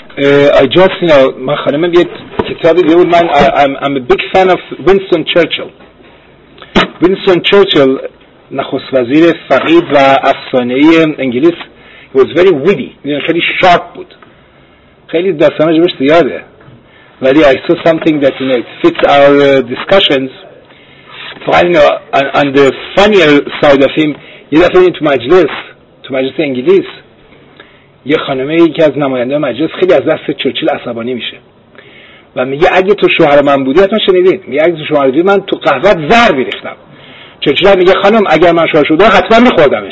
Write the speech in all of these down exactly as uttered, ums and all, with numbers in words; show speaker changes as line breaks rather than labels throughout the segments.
I just, you know, من خانمم یه کتابی دیده بود. من I'm, I'm a big fan of Winston Churchill. Winston Churchill نخست وزیر فقید و افسانه‌ای انگلیس. He was very witty. خیلی شارپ بود. خیلی داستانش بهش زیاده. ولی I saw something that, you know, it fits our uh, discussions. فقط you know, on, on the funnier side of him, یه دفعه تو مجلس تو مجلس انگلیس یه خانمه یکی از نماینده مجلس خیلی از دست چرچیل عصبانی میشه و میگه اگه تو شوهر من بودی، حتما شنیدین، میگه اگه تو شوهر بودی من تو قهوه‌ت زهر میریختم. چرچیل میگه خانم اگر من شوهر شدم حتما میخوردمش.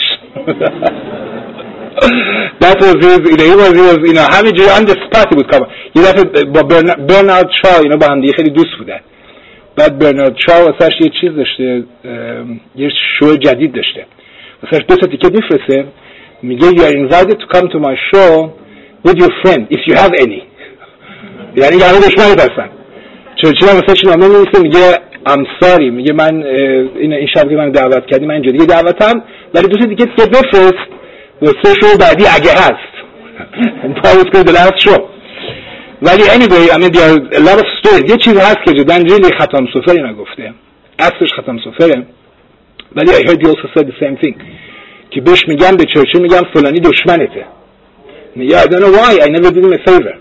That was his, you know, he was, he was, you know, همینجوری on the spot بود کاملا. یه دفعه با برنارد شا اینا با هم دیگه خیلی دوست بودن. بعد برنارد شا واسش یه چیز داشته، یه شو جدید داشته. واسش دو تا تیکت میفرسته، میگه you are invited to come to my show with your friend if you have any. یعنی یعنی دشمنت هستن. چرچیل هم واسش نامه می‌نویسه میگه I'm sorry، میگه من این این شب که من دعوت کردی من اینجوری دعوتم، ولی دو تا تیکت که بفرست واسه شو بعدی اگه هست. That was the last show. ولی anyway, I mean there are a lot of stories. یه چیز هست که جدن ریلی ختام سفری نگفته، اصلش ختام سفره، ولی I heard you also said the same thing که بهش میگم به چرچیل میگم فلانی دشمنته. میگه I don't know why I never did him a favor.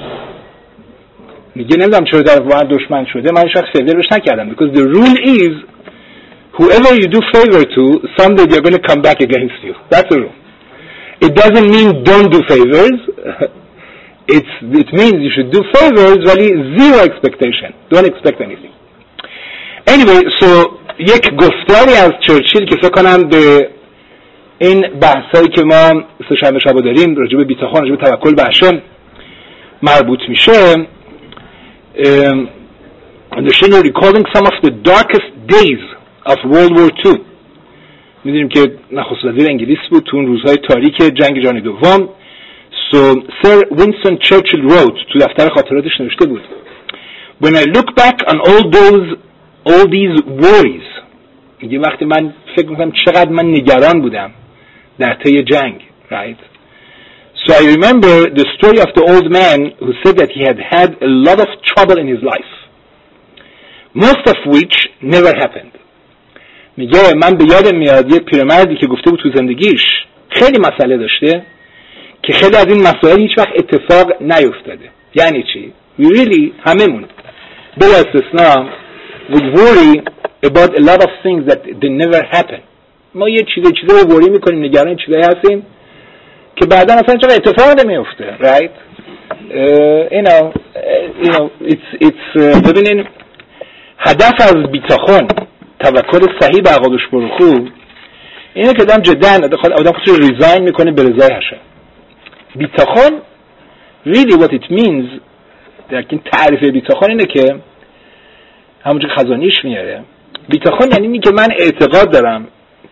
میگه نمیدونم چرا در واقع دشمن شده، من شخص فیور بهش نکردم because the rule is whoever you do favor to someday they're going to come back against you. That's the rule. It doesn't mean don't do favors. It's, it means you should do favors ولی zero expectation. Don't expect anything. Anyway, so یک گفتاری از چرچیل که فکر کنم به این بحثایی که ما سه‌شنبه شبا داریم راجع به بی‌تاخان، راجع به توکل به هشم مربوط میشه. um, and they're recalling some of the darkest days of World War Two. میدونیم که نخست وزیر انگلیس بود تو اون روزهای تاریک جنگ جهانی دوم. So Sir Winston Churchill wrote تو دفتر خاطراتش نوشته بود When I look back on all those all these worries، میگه وقتی من فکر میکنم چقدر من نگران بودم در طی جنگ، right? So I remember the story of the old man who said that he had had a lot of trouble in his life, most of which never happened. میگه من به یادم میاد یه پیرمردی که گفته بود تو زندگیش خیلی مسئله داشته که خیلی از این مسائل هیچ وقت اتفاق نیفتاده. یعنی چی؟ We really هممون بلا استثنا we worry about a lot of things that they never happen. ما یه چیزی چیزی رو worry میکنیم، نگران چیزایی هستیم که بعدا اصلا چرا اتفاق نمیفته. Right? Uh, you know, uh, you know, it's it's uh, ببینین هدف از بی‌تاخان توکل صحیح به عقادش برخو اینه که آدم جدا آدم خودش ریزاین میکنه به رضای هشم. بی‌تاخان really what it means، در این تعریف بی‌تاخان اینه که همونجور خزانیش میاره، بی‌تاخان یعنی اینه که من اعتقاد دارم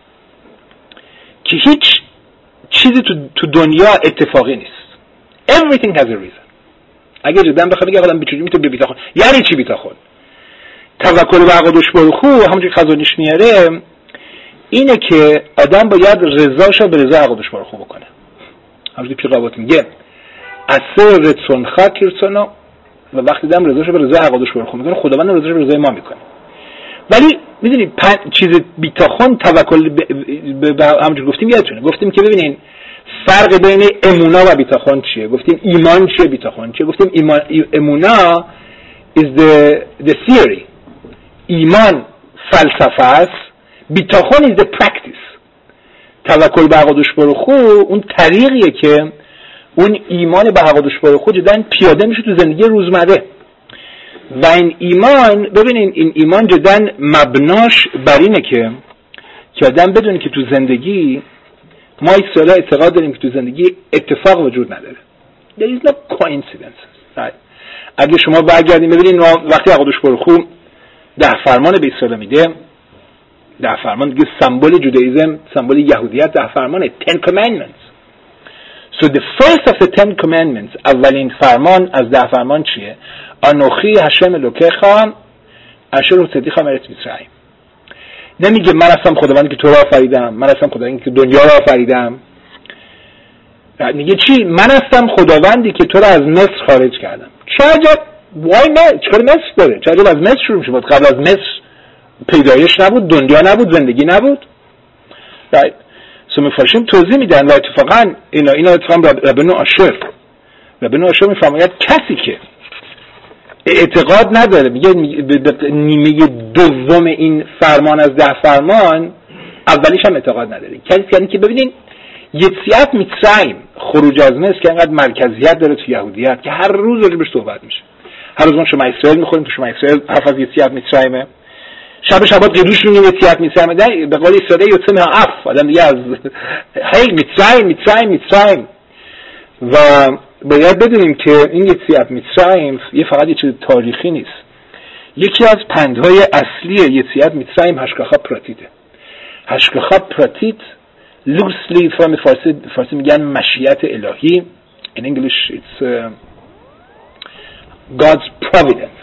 که هیچ چیزی تو, تو دنیا اتفاقی نیست. Everything has a reason. اگه جدا بخوام بگم آدم بیچاره میتونه به بی‌تاخان یعنی چی بی‌تاخان؟ توکل به عقادش برخو همونجور خزانیش میاره اینه که آدم باید رضاشو به رضا عقادش برخو بکنه. همونجور پیغاوات میگه اثر رتسونخا کیرسونا، و وقتی دم رضاشو به رضا عقادش برخو میکنه خداوند رضاشو به رضای ما میکنه. ولی میدونید چیز بی‌تاخان توکل به ب... همونجور گفتیم یادتونه گفتیم که ببینین فرق بین امونا و بی‌تاخان چیه؟ گفتیم ایمان چیه، بی‌تاخان چیه؟ گفتیم ایمان امونا is the the theory، ایمان فلسفه است، بی‌تاخان is the practice. توکل به عقادش برخو اون طریقیه که اون ایمان به عقادش برخو جدن پیاده میشه تو زندگی روزمره. و این ایمان ببینین این ایمان جدن مبناش بر اینه که که آدم بدونه که تو زندگی ما ایسالا اعتقاد داریم که تو زندگی اتفاق وجود نداره. There is no coincidence. right. اگه شما برگردین ببینین وقتی عقادش برخو ده فرمان به ایسالا میده، ده فرمان دیگه سمبل جودائیسم، سمبل یهودیت، ده فرمان ten commandments. So the first of the ten commandments، اولین فرمان از ده فرمان چیه؟ انوخی هشم الوکیخ اشر صدیق مرت مصرعیم. نمیگه من هستم خداوندی که تو را آفریدم، من هستم خداوندی که دنیا را آفریدم. میگه چی؟ من هستم خداوندی که تو رو از مصر خارج کردم. چه عجب؟ وای نه، چیکار مصر داره؟ چه عجب از مصر شروع میشه؟ قبل از مصر پیدایش نبود، دنیا نبود، زندگی نبود. right. سو مفارشیم توضیح میدن و اتفاقا اینا اینا اتفاقا ربنو آشر ربنو آشر میفرماید کسی که اعتقاد نداره، میگه نیمه دوم این فرمان از ده فرمان اولیش هم اعتقاد نداره. کسی یعنی که ببینین یتسیت میترایم، خروج از مصر که انقدر مرکزیت داره تو یهودیت که هر روز راجبش صحبت میشه. هر روز ما شما اسرائیل میخوریم، تو شما اسرائیل حرف از یتسیت میترایمه، شب شبات قدوش میگه یتسیت میترایم، به قول اسرائیل یوتسم اف آدم دیگه از هی میترایم میترایم میترایم. و باید بدونیم که این یتسیت میترایم یه فقط یه چیز تاریخی نیست. یکی از پندهای اصلی یتسیت میترایم هشگاخا پراتیته. هشگاخا پراتیت loosely from فارسی فارسی میگن مشیت الهی. in English it's uh, God's providence.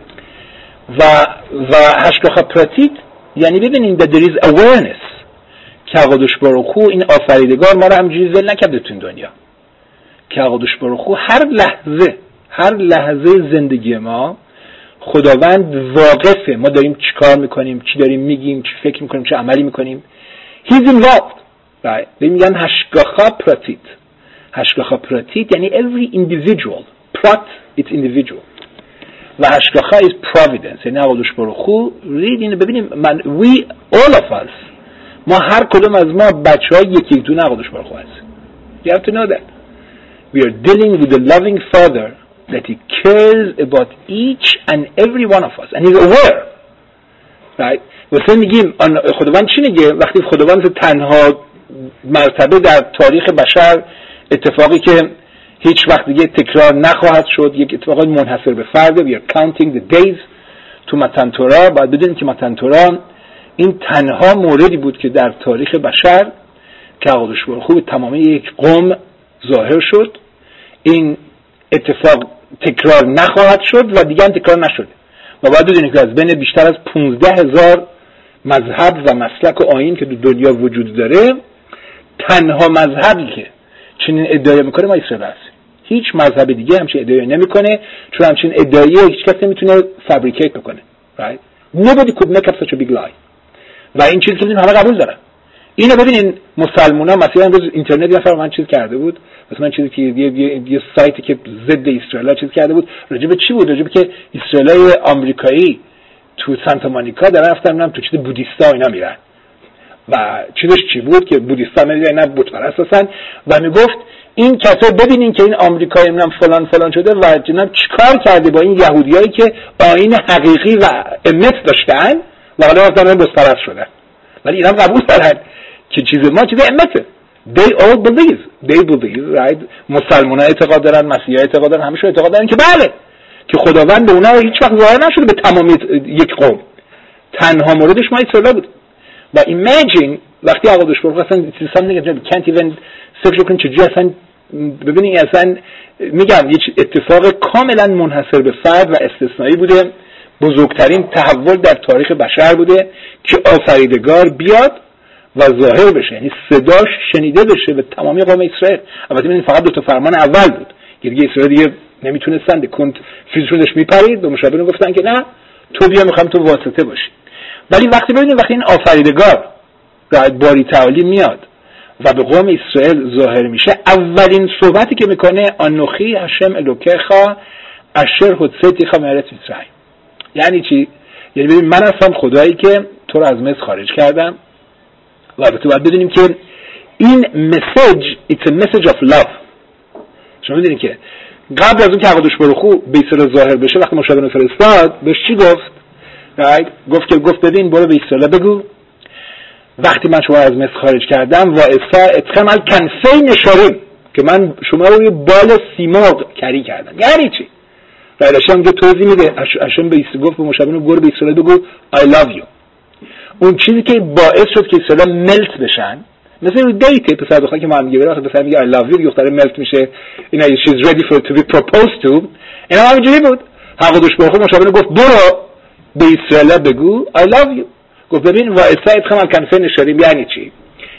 و و هشگاخا پراتیت یعنی ببینیم that there is awareness که قدوس باروخو این آفریدگار ما رو همجوری ول نکرده تو این دنیا، که قدوس باروخو هر لحظه هر لحظه زندگی ما خداوند واقفه ما داریم چی کار میکنیم، چی داریم میگیم، چی فکر میکنیم، چه عملی میکنیم. he's involved. right. میگن هشگاخا پراتیت. هشگاخا پراتیت یعنی every individual. پرات it's individual. و هشگاخا is providence. یعنی قدوس باروخو ریدین ببینیم من we all of us ما هر کدوم از ما بچهای یکی یک دونه قدوس باروخو هستیم. you have to know that we are dealing with a loving father that he cares about each and every one of us and he's aware. right. واسه میگیم خداوند چی میگه وقتی خداوند تنها مرتبه در تاریخ بشر اتفاقی که هیچ وقت دیگه تکرار نخواهد شد، یک اتفاق منحصر به فرده. we are counting the days تو متن تورا. باید بدونیم که متن تورا این تنها موردی بود که در تاریخ بشر که قدوس باروخو به تمامی یک قوم ظاهر شد. این اتفاق تکرار نخواهد شد و دیگه هم تکرار نشده. و باید بدونیم که از بین بیشتر از پونزده هزار مذهب و مسلک و آیین که در دنیا وجود داره تنها مذهبی که چنین ادعای میکنه ما اسرائیل هستیم. هیچ مذهب دیگه همچین ادعایی نمیکنه، چون همچین ادعایی هیچ کس نمیتونه فابریکیت بکنه. right. nobody could make up such a big lie. و این چیزی که ببینیم همه قبول دارن. اینو ببینین مسلمونا مثلا امروز اینترنت یه نفر من چیز کرده بود، مثلا چیزی که یه یه, یه سایتی که ضد اسرائیل چیز کرده بود، راجع به چی بود؟ راجع به که اسرائیلای آمریکایی تو سانتا مونیکا دارن رفتن میرن تو چیز بودیستا اینا میرن و چیزش چی بود که بودیستا میرن نه بت پرست هستن و میگفت این کسا ببینین که این آمریکایی منم فلان فلان شده و جناب چیکار کرده با این یهودیایی که آیین حقیقی و امت داشتن و حالا رفتن بت پرست شدن. ولی اینا قبول دارن که چیز ما چیز امته. they all believe they believe right. مسلمان‌ها اعتقاد دارن، مسیحی‌ها اعتقاد دارن، همه شون اعتقاد دارن که بله که خداوند به اونها هیچ وقت ظاهر نشده به تمامی یک قوم. تنها موردش ما اسرائیل بود. و imagine وقتی قدوس باروخو اصلا something can't even فکر کنید چجوری اصلا ببینید اصلا میگم یه اتفاق کاملا منحصر به فرد و استثنایی بوده، بزرگترین تحول در تاریخ بشر بوده که آفریدگار بیاد و ظاهر بشه، یعنی صداش شنیده بشه به تمامی قوم اسرائیل. البته ببینید فقط دو تا فرمان اول بود که دیگه اسرائیل دیگه نمیتونستن، کنت فیزشونش میپرید به مشابهشون گفتن که نه تو بیا میخوام تو واسطه باشی. ولی وقتی ببینید وقتی این آفریدگار باری تعالی میاد و به قوم اسرائیل ظاهر میشه، اولین صحبتی که میکنه انوخی هشم الوکیخا اشر هوصیتیخا من ارض مصر. یعنی چی؟ یعنی ببین من هستم خدایی که تو رو از مصر خارج کردم. و البته باید بدونیم که این مسیج it's a message of love. شما میدونید که قبل از اون که قدوس باروخو به اسرائیل ظاهر بشه وقتی مشابه فرستاد بهش چی گفت؟ گفت که گفت ببین برو به اسرائیل بگو وقتی من شما از مصر خارج کردم و اسا اتخم الکنفی نشاریم که من شما رو یه بال سیمرغ کری کردم. یعنی چی؟ رایلاشی هم که توضیح میده اشم به اسرائیل گفت به مشابه برو به اسرائیل بگو I love you. اون چیزی که باعث شد که اسرائیل ملت بشن، مثل اون دیت پسر دختری که ما هم میگه وقتی پسر میگه I love you دختره ملت میشه، اینا she's ready for to be proposed to. اینا همینجوری بود. قدوس باروخو مشابه گفت برو به اسرائیل بگو I love you. گفت ببین و اسرائیل خم الکنفه نشاریم. یعنی چی؟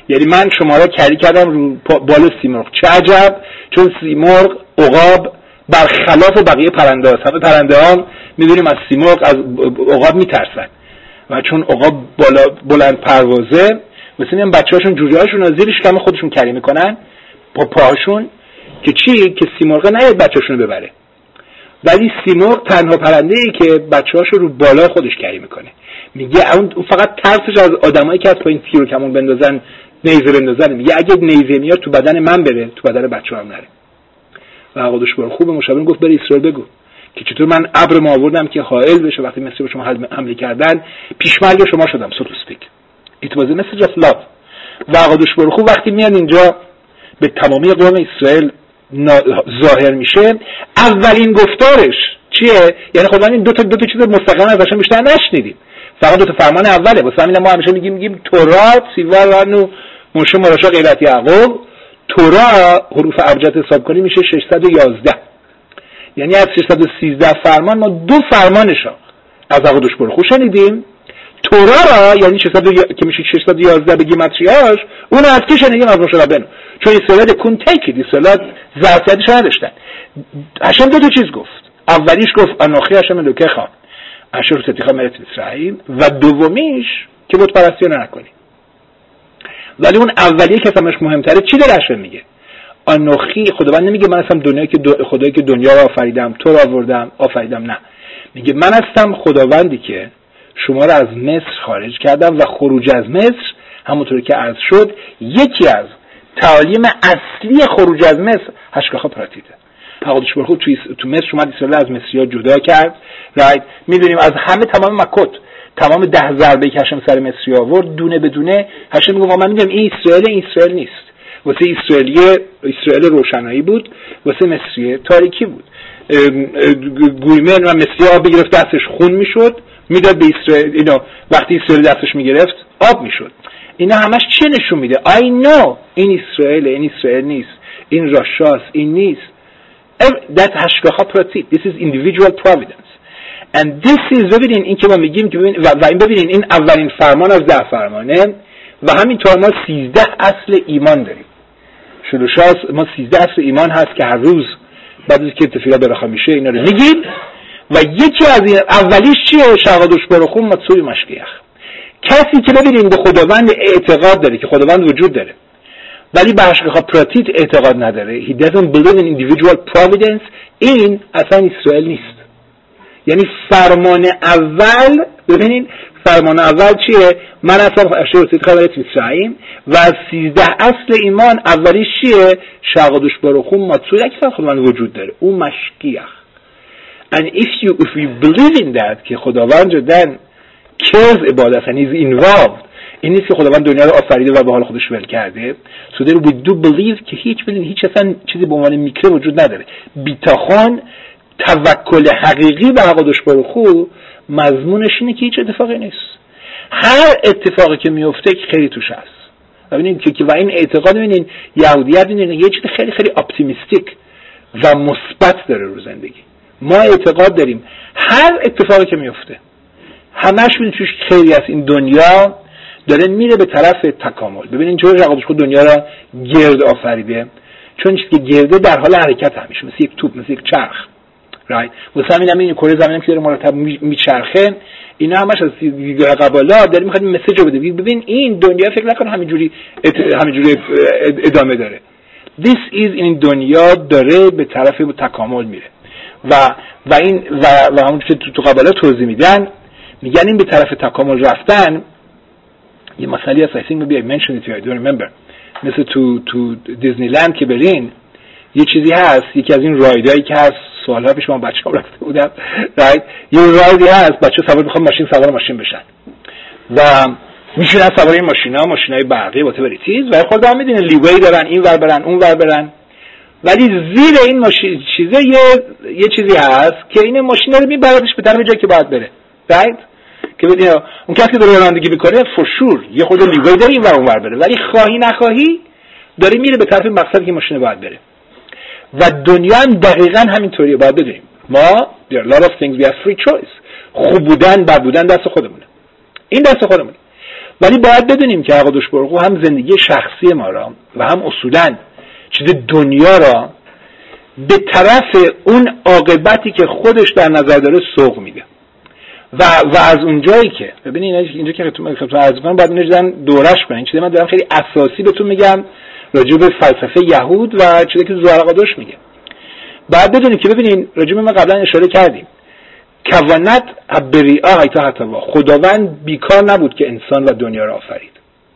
یعنی من شما را کری کردم رو بال سیمرغ. چه عجب، چون سیمرغ عقاب برخلاف بقیه پرنده هاست. همه پرنده ها میدونیم از سیمرغ از عقاب میترسن و چون عقاب بالا بلند پروازه مثل این بچه هاشون جوجه هاشون از زیر شکم خودشون کری میکنن با پاهاشون که چی؟ که سیمرغ نیاد بچه هاشون ببره. ولی سیمرغ تنها پرنده ای که بچه هاشو رو بالای خودش کری میکنه. میگه اون فقط ترسش از آدمایی که از پایین تیر و کمون بندازن، نیزه بندازن. میگه اگه نیزه میاد تو بدن من بره، تو بدن بچه‌ام نره. و قدوش بر خوب مشاور گفت بر اسرائیل بگو که چطور من ابر ما آوردم که حائل بشه وقتی مصر به شما حمله کردن، پیشمرگ شما شدم. so to speak it was a message of love. و قدوش بر خوب وقتی میاد اینجا به تمامی قوم اسرائیل ظاهر میشه، اولین گفتارش چیه؟ یعنی خدا این دو تا دو تا چیز مستقیم ازش بیشتر نشنیدیم، فقط دو تا فرمان اوله. واسه همین ما همیشه میگیم میگیم تورات سیوار و موشه مراشا غیرت یعقوب. تورا حروف ابجد حساب کنی میشه ششصد و یازده، یعنی از ششصد و سیزده فرمان ما دو فرمانشو از قدوش بر خوب شنیدیم. تورا را یعنی ششصد و... که میشه ششصد و یازده به گیماتریاش، اون از کی شنیدیم؟ از موشه ربنا. چون اسرائیل کن تکید، اسرائیل ظرفیتش نداشتن. هاشم دو تا چیز گفت. اولیش گفت انوخی هاشم الوکیخ اشور ستیخا ملت اسرائیل، و دومیش که بت پرستی نکنی. ولی اون اولیه که همش مهمتره چی داره هاشم میگه؟ انوخی، خداوند نمیگه من هستم دنیایی که دو... خدایی که دنیا رو آفریدم، تو رو آوردم آفریدم. نه، میگه من هستم خداوندی که شما رو از مصر خارج کردم و خروج از مصر همونطوری که عرض شد یکی از تعالیم اصلی خروج از مصر هشگاخا پراتیده. قدوش بر خوب تو مصر اومد اسرائیل از مصری‌ها جدا کرد. رایت میدونیم از همه تمام مکت تمام ده ضربه که هاشم سر مصری آورد دونه بدونه هاشم میگه من میگم این اسرائیل این اسرائیل نیست. واسه اسرائیلی اسرائیل روشنایی بود، واسه مصری تاریکی بود. گویمن و مصری آب بگرفت دستش خون میشد میداد به اسرائیل، اینا وقتی اسرائیل دستش میگرفت آب میشد. اینا همش چه نشون میده؟ I know این اسرائیل، این اسرائیل نیست، این راشاس، این نیست. That هشگاخا پراتیت. This is individual providence. And this is ببینین این که ما میگیم که ببینین و این ببینین این اولین فرمان از ده فرمانه و همینطور ما سیزده اصل ایمان داریم. شلوشاس ما سیزده اصل ایمان هست که هر روز بعد از که تفیلا برخا میشه اینا رو میگیم و یکی از این اولیش چیه؟ شقادوش برخون مطصوی مشکیخ. کسی که ببینین به خداوند اعتقاد داره که خداوند وجود داره ولی به هشگاخا پراتیت اعتقاد نداره، he doesn't believe in individual providence، این اصلا اسرائیل نیست. یعنی فرمان اول ببینین فرمان اول چیه؟ من اصلا اشتر سید خبرت اسرائیل و از سیزده اصل ایمان اولیش چیه؟ شقادوش برخون مطصوی اکثر خداوند وجود داره، اون مشکیخ. and if you if you believe in that که خداوند جدن cares about us and is involved، این نیست که خداوند دنیا رو آفریده و به حال خودش ول کرده. so there we do believe که هیچ ببین هیچ اصلا چیزی به عنوان میکره وجود نداره. بیتاخان توکل حقیقی به قدوش برخو مضمونش اینه که هیچ اتفاقی نیست. هر اتفاقی که میفته خیلی توش هست. ببینید که و این اعتقاد ببینید یهودیت ببینید یه چیز خیلی خیلی اپتیمیستیک و مثبت داره رو زندگی. ما اعتقاد داریم هر اتفاقی که میفته همش ببینید توش خیلی از این دنیا داره میره به طرف تکامل. ببینید چون قدوش خود دنیا را گرد آفریده، چون چیزی که گرده در حال حرکت همیشه مثل یک توپ، مثل یک چرخ. رایت واسه همین همین کره زمینم که داره مرتب میچرخه، اینا همش از دیدگاه قبالا داره میخواد مسیج رو بده. ببین این دنیا فکر نکن همینجوری همینجوری ادامه داره. This is این دنیا داره به طرف تکامل میره و و این و, و همون که تو, تو قبالا توضیح میدن میگن این به طرف تکامل رفتن یه مسئله هست. I think maybe I mentioned it here, I don't remember. مثل تو تو دیزنیلند که برین یه چیزی هست، یکی از این رایدایی که هست سوالها پیش من بچه‌ها رفته بودم، رایت یه رایدی هست بچه‌ها سوار میخوان ماشین سوار ماشین بشن و میشینن سوار این ماشینا، ماشینای برقی با تبریتیز و خود هم میدونن لیوی دارن این ور برن اون ور برن، ولی زیر این ماشین چیزه یه یه چیزی هست که این ماشین رو میبردش به طرف جایی که باید بره. رایت که ببینید اون کسی که داره رانندگی میکنه فورشور یه خود لیوی داره این ور اون ور بره، ولی خواهی نخواهی داره میره به طرف مقصدی که ماشین باید بره. و دنیا هم دقیقاً همینطوریه. باید بدونیم ما there are a lot of things we have free choice. خوب بودن بد بودن دست خودمونه، این دست خودمونه. ولی باید بدونیم که حقادوش برخو هم زندگی شخصی ما را و هم اصولاً چیز دنیا را به طرف اون عاقبتی که خودش در نظر داره سوق میده و و از اونجایی که ببینید اینجا که خدمتتون خدمتتون عرض کنم بعد اینو دیدن دورش کنین چیزی من دارم خیلی اساسی بهتون میگم راجع به فلسفه یهود و چیزی که زوار حقادوش میگه. بعد بدونید که ببینین راجع به ما قبلا اشاره کردیم کوانت بریئه ایتا حتی خداوند بیکار نبود که انسان و دنیا را آفرید.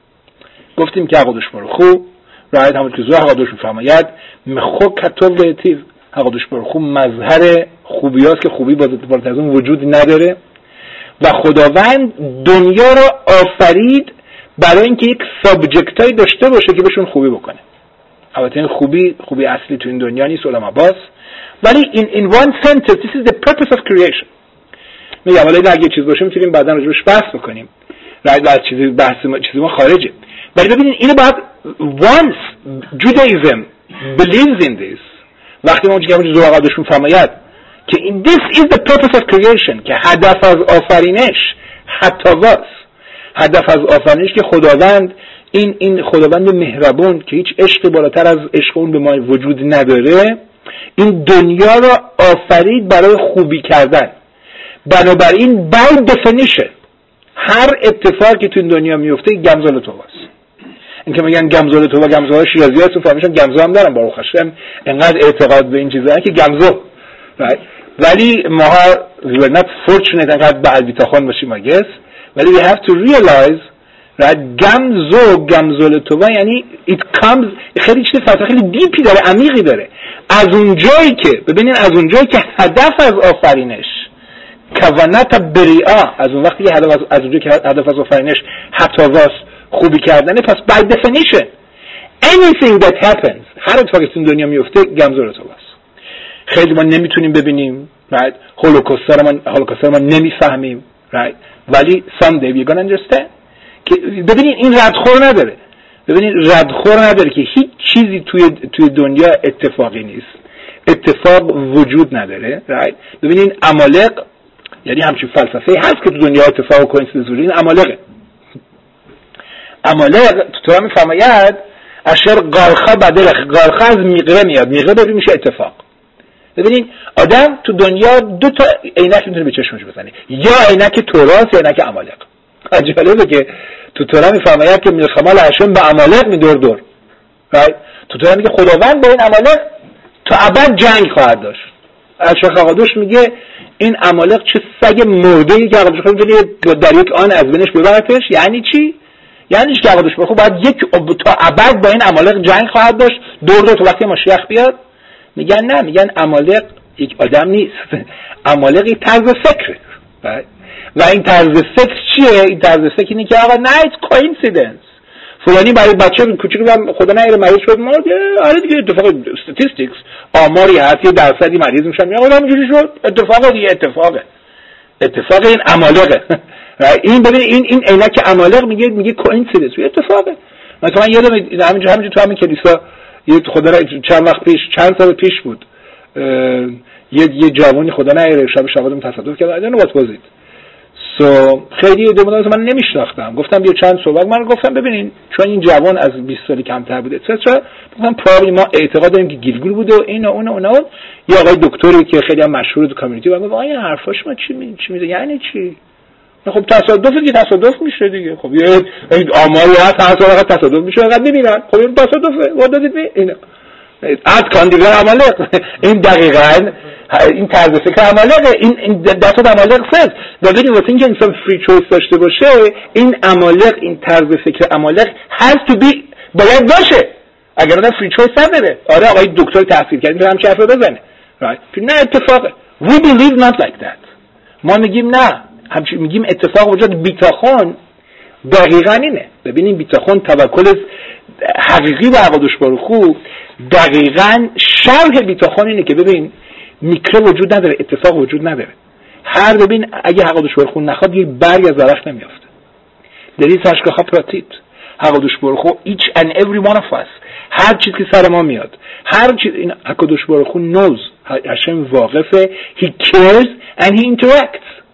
گفتیم که حقادوش برخو رایت همون که زوار حقادوش میفرماید مخو کتاب ویتیو حقادوش برخو مظهر خوبیاست که خوبی بالاتر از اون وجود نداره و خداوند دنیا را آفرید برای اینکه یک سابجکتایی داشته باشه که بهشون خوبی بکنه. البته این خوبی خوبی اصلی تو این دنیا نیست علما باز، ولی in in one sentence this is the purpose of creation. میگم حالا اگه چیز باشه میتونیم بعدا راجعش بحث بکنیم. راجع به چیزی بحث ما چیزی ما خارجه. ولی ببینید اینو بعد once Judaism believes in this وقتی ما میگیم زوار حقادوش میفرماید که in this is the purpose of creation که هدف از آفرینش حتواس هدف از آفرینش که خداوند این این خداوند مهربون که هیچ عشق بالاتر از عشق اون به ما وجود نداره این دنیا را آفرید برای خوبی کردن. بنابراین by definition هر اتفاقی که تو این دنیا میفته گمزال توباست. این که میگن گمزال توبا گمزال شیرازی هستون فهمیشن گمزا هم دارن باروخ هاشم انقدر اعتقاد به این چیزا که گمزو right. ولی ما we were not fortunate انقدر به البیتاخون باشیم I guess ولی we have to realize right گمزو گمزال توبا یعنی it comes خیلی چیز فلسفی خیلی دیپی داره عمیقی داره از اونجایی که ببینین از اونجایی که هدف از آفرینش کوانت بریئه از اون وقتی که هدف از, از اونجایی که هدف از آفرینش حتواس خوبی کردنه پس by definition anything that happens هر اتفاقی تو دنیا میفته گمزو توباست. خیلی ما نمیتونیم ببینیم right هولوکاست رو ما هولوکاست رو ما نمیفهمیم right ولی someday we're gonna understand که ببینید این ردخور نداره ببینید ردخور نداره که هیچ چیزی توی توی دنیا اتفاقی نیست اتفاق وجود نداره right ببینید عمالق یعنی همچین فلسفه هست که تو دنیا اتفاق و کوینسیدنس وجود این عمالقه عمالق تو تورا میفرماید اشر قالخا بدلخ قالخا از میقره میاد میقره ببین میشه اتفاق. ببینید آدم تو دنیا دو تا عینک میتونه به چشمش بزنه یا عینک توراست یا عینک عمالق. جالبه که تو تورا میفرماید که ملخمال هشم به عمالق میدور دور right تو تورا میگه خداوند با این عمالق تا ابد جنگ خواهد داشت. اشر حقادوش میگه این عمالق چه سگ مرده‌ای که حقادوش خواهد در یک آن از بینش ببرتش. یعنی چی؟ یعنی که حقادوش بخو باید یک تا ابد با این عمالق جنگ خواهد داشت دور دور تا وقتی ماشیخ بیاد. میگن نه میگن عمالق یک آدم نیست عمالق یک طرز فکره right? و این طرز فکر چیه؟ این طرز فکر اینه که آقا نه it's coincidence فلانی برای بچه کوچیک هم خدا نگیره مریض شد ما آره دیگه اتفاق statistics آماری هست یه درصدی مریض میشن میگن آقا همینجوری شد اتفاقه دیگه اتفاقه اتفاق این عمالقه این ببین این این عینک عمالق میگه میگه coincidence اتفاقه. مثلا یادم همینجا همینجا تو همین کلیسا یه خدا را چند وقت پیش چند سال پیش بود یه یه جوانی خدا نگیره شب شبادم تصادف کرد I don't know what was it so خیلی دو مدت من نمیشناختم گفتم بیا چند صحبت من گفتم ببینین چون این جوان از بیست سالی کمتر بوده اتفاقا گفتم پرابلی ما اعتقاد داریم که گیلگول بوده و این و اون و اون یه آقای دکتری که خیلی هم مشهور تو کامیونیتی و گفت آیا حرفاش ما چی می چی میگه یعنی چی خب تصادف دیگه تصادف میشه دیگه خب یه آماری هست هر سال فقط تصادف میشه فقط میبینن خب این تصادفه what does it mean اینا از کاندیدر عمالق این دقیقاً این طرز فکر عمالقه این این دست عمالق فز ولی واسه اینکه انسان فری چویس داشته باشه این عمالق این طرز فکر عمالق has to be باید باشه اگر آدم فری چویس نداره آره آقای دکتر تحصیل کرد میتونه همین حرفو بزنه right نه اتفاقه we believe not like that ما میگیم نه همچنین میگیم اتفاق وجود بیتاخون دقیقاً اینه. ببینیم بیتاخون توکل حقیقی به حقادوش برخو دقیقاً شرح بیتاخون اینه که ببین میکره وجود نداره اتفاق وجود نداره هر ببین اگه حقادوش برخو نخواد یه برگ از درخت نمیافته دلیل هشگاه پراتیت حقادوش برخو each and every one of us هر چیز که سر ما میاد هر چیز این حقادوش برخو knows هشم واقفه he cares and he interacts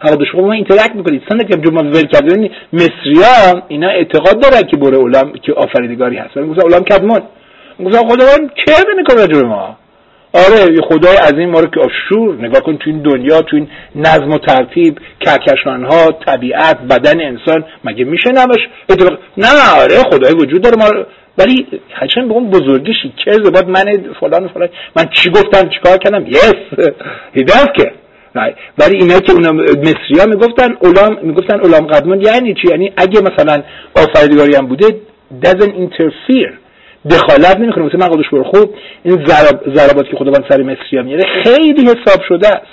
حقوق شما ما اینتراکت میکنید. سند که جمعه ول کردن مصری‌ها اینا اعتقاد دارن که بره علم که آفریدگاری هست. میگن علم کدمون. میگن خداوند چه نمیکنه راجع ما؟ آره یه خدای عظیم ما رو که آشور نگاه کن تو این دنیا، تو این نظم و ترتیب، کهکشان‌ها، طبیعت، بدن انسان، مگه میشه نباش؟ نه آره خدای وجود داره ما، ولی هرچند به اون بزرگیش چه زباد من فلان فلان من چی گفتم چیکار کردم؟ یس هدایت که ولی اینا که اونا مصری‌ها میگفتن علام میگفتن علام قدمان یعنی چی؟ یعنی اگه مثلا آفریدگاری هم بوده doesn't interfere، دخالت نمیکنه. مثلا من قدش برو خوب این ضرب ضربات که خداوند سر مصری‌ها میاره خیلی حساب شده است.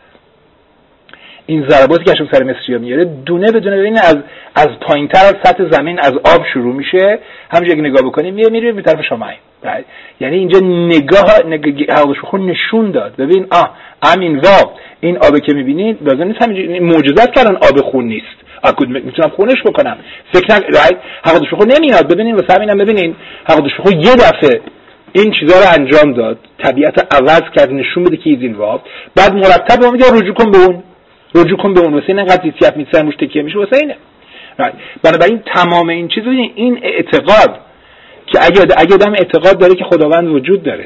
این ضرباتی که سر مصری‌ها میاره دونه بدونه ببین از از پایینتر از سطح زمین از آب شروع میشه، همونجوری که نگاه بکنیم میره میره به طرف شمال. یعنی اینجا نگاه نگاه خود نشون داد ببین آه ام این واو این آب که میبینید لازم نیست همینجوری معجزات کردن آب خون نیست، اکود میتونم خونش بکنم. فکر نکن رایت حقیقتش خود نمیاد. ببینین واسه همینم ببینین حقیقتش خود یه دفعه این چیزا رو انجام داد، طبیعت عوض کرد، نشون بده که این واو، بعد مرتب میگه رجوع کن به اون رجوع کن به اون. واسه این انقدر زیادیت میتسن روش تکیه میشه واسه اینه. رایت بنابراین تمام این چیزا این اعتقاد که اگه اگه آدم اعتقاد داره که خداوند وجود داره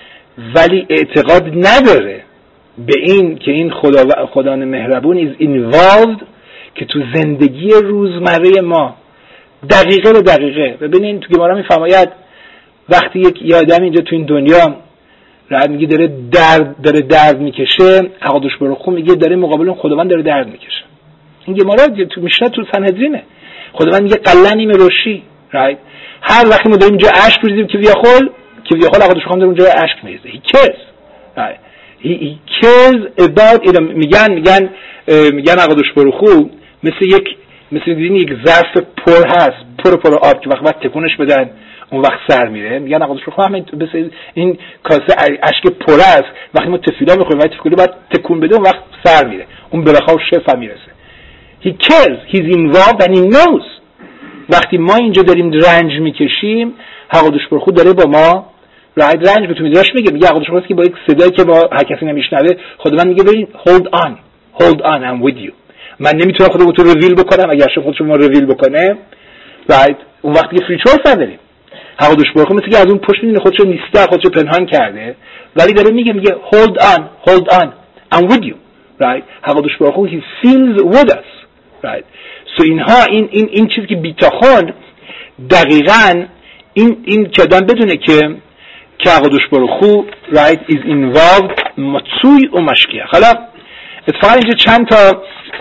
ولی اعتقاد نداره به این که این خدا خداوند مهربون is involved که تو زندگی روزمره ما دقیقه به دقیقه. ببینین تو گمارا میفرماید وقتی یک یه آدم اینجا تو این دنیا راه میگه داره درد داره درد میکشه، عقدش برو خون میگه داره مقابل اون خداوند داره درد میکشه. این گمارا تو میشنه تو سنهدرینه. خداوند میگه قلنی مروشی رایت هر وقتی ما داریم اینجا اشک می‌ریزیم که بیاخول که بیاخول عقدش خون داره اونجا اشک میریزه. he cares right he, he cares about it. میگن میگن میگن عقدش برو خوب مثل یک مثل دیدین یک ظرف پر هست پر پر آب که وقت وقت تکونش بدن اون وقت سر میره. میگن عقدش برو خوب همین مثل این کاسه اشک پر است وقتی ما تفیلا میخوریم وقتی تفیلا بعد تکون بده اون وقت سر میره اون بالاخره شفا میرسه. he cares he's involved and he knows. وقتی ما اینجا داریم رنج میکشیم حقیقتش برو خود داره با ما رنج رنج بتونید داشت میگه میگه حقیقتش برو که با یک صدایی که با هر کسی نمیشنوه خداوند میگه ببین hold on hold on I'm with you. من نمیتونم خودم تو ریویل بکنم اگه شما خودش ما ریویل بکنه right اون وقتی که فری چویس نداریم. حقیقتش برو خود مثل که از اون پشت میبینه خودشو نیسته خودشو پنهان کرده ولی داره میگه میگه hold on hold on I'm with you right. حقیقتش برو خود he feels with us right. سو اینها این این این چیزی که بیتاخون دقیقاً این این که آدم بدونه که که عقدش برو خوب right is involved مطوی و مشکیه. حالا اتفاقا اینجا چند تا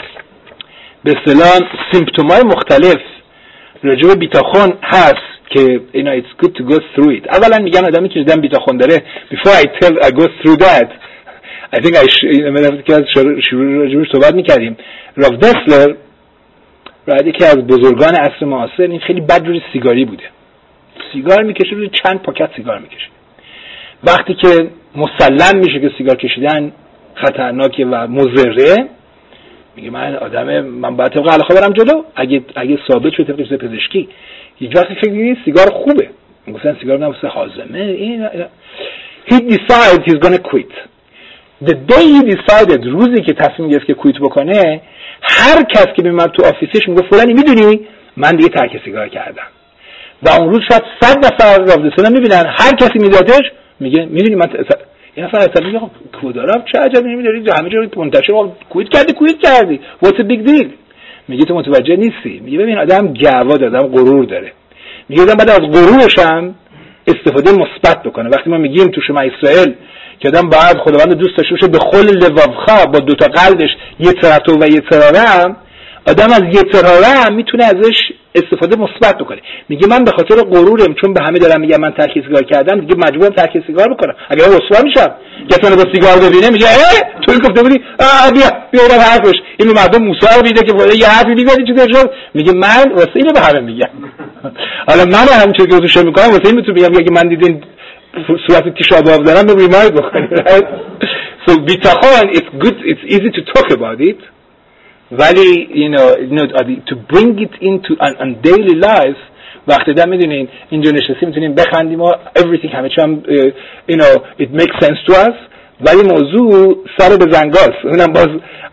به اصطلاح سیمپتومای مختلف راجع به بیتاخون هست که اینا it's good to go through it. اولا میگن آدمی که آدم بیتاخون داره before I tell I go through that I think I شروع که از شروع راجع بهش صحبت میکردیم. راف دسلر رایدی که از بزرگان عصر معاصر این خیلی بد روی سیگاری بوده. سیگار میکشه روی چند پاکت سیگار میکشه. وقتی که مسلم میشه که سیگار کشیدن خطرناکه و مضره میگه من آدم من باید طبق علاقه برم جلو اگه اگه ثابت شد طبق پزشکی. هیچ وقتی فکر نکنید سیگار خوبه. مثلا سیگار نمیشه هاضمه. این he decides he's gonna quit. The day he decided روزی که تصمیم گرفت که کویت بکنه هر کس که به من تو آفیسش میگه فلانی میدونی من دیگه ترک سیگار کردم و اون روز شاید صد نفر رابطه‌سازا میبینن هر کسی میدادش میگه میدونی من این نفر اصلا میگه کودارم چه عجبی نمیداری همه جا منتشر کویت کردی کویت کردی what's a big deal. میگه تو متوجه نیستی. میگه ببین آدم گعوا داره آدم غرور داره. میگه آدم بعد از غرورش هم استفاده مثبت بکنه. وقتی ما میگیم تو شما اسرائیل که آدم باید خداوند دوست داشته باشه به خل لوابخا با دوتا قلبش یه تراتو و یه ترارم آدم از یه ترارم میتونه ازش استفاده مثبت بکنه. میگه من به خاطر غرورم چون به همه دارم میگم من ترک سیگار کردم دیگه مجبورم ترک سیگار بکنم. اگر رسوا میشم کسی با سیگار ببینه میگه اه تو گفته بودی بیا بیا اون حرفش اینو مردم موسی رو میده که ولی یه حرفی دیگه چیزی شد. میگه من واسه اینو به همه میگم. حالا من هم چه که توش میکنم واسه این میتونم بگم اگه من دیدین صورت تیشاباب دارم به ریمایند بکنید. So بیتاخون it's good it's easy to talk about it ولی you know, you know to bring it into on, on daily life وقتی دا میدونین اینجا نشستیم میتونیم بخندیم و everything همه چی هم you know it makes sense to us ولی موضوع سر به زنگاست. اونم باز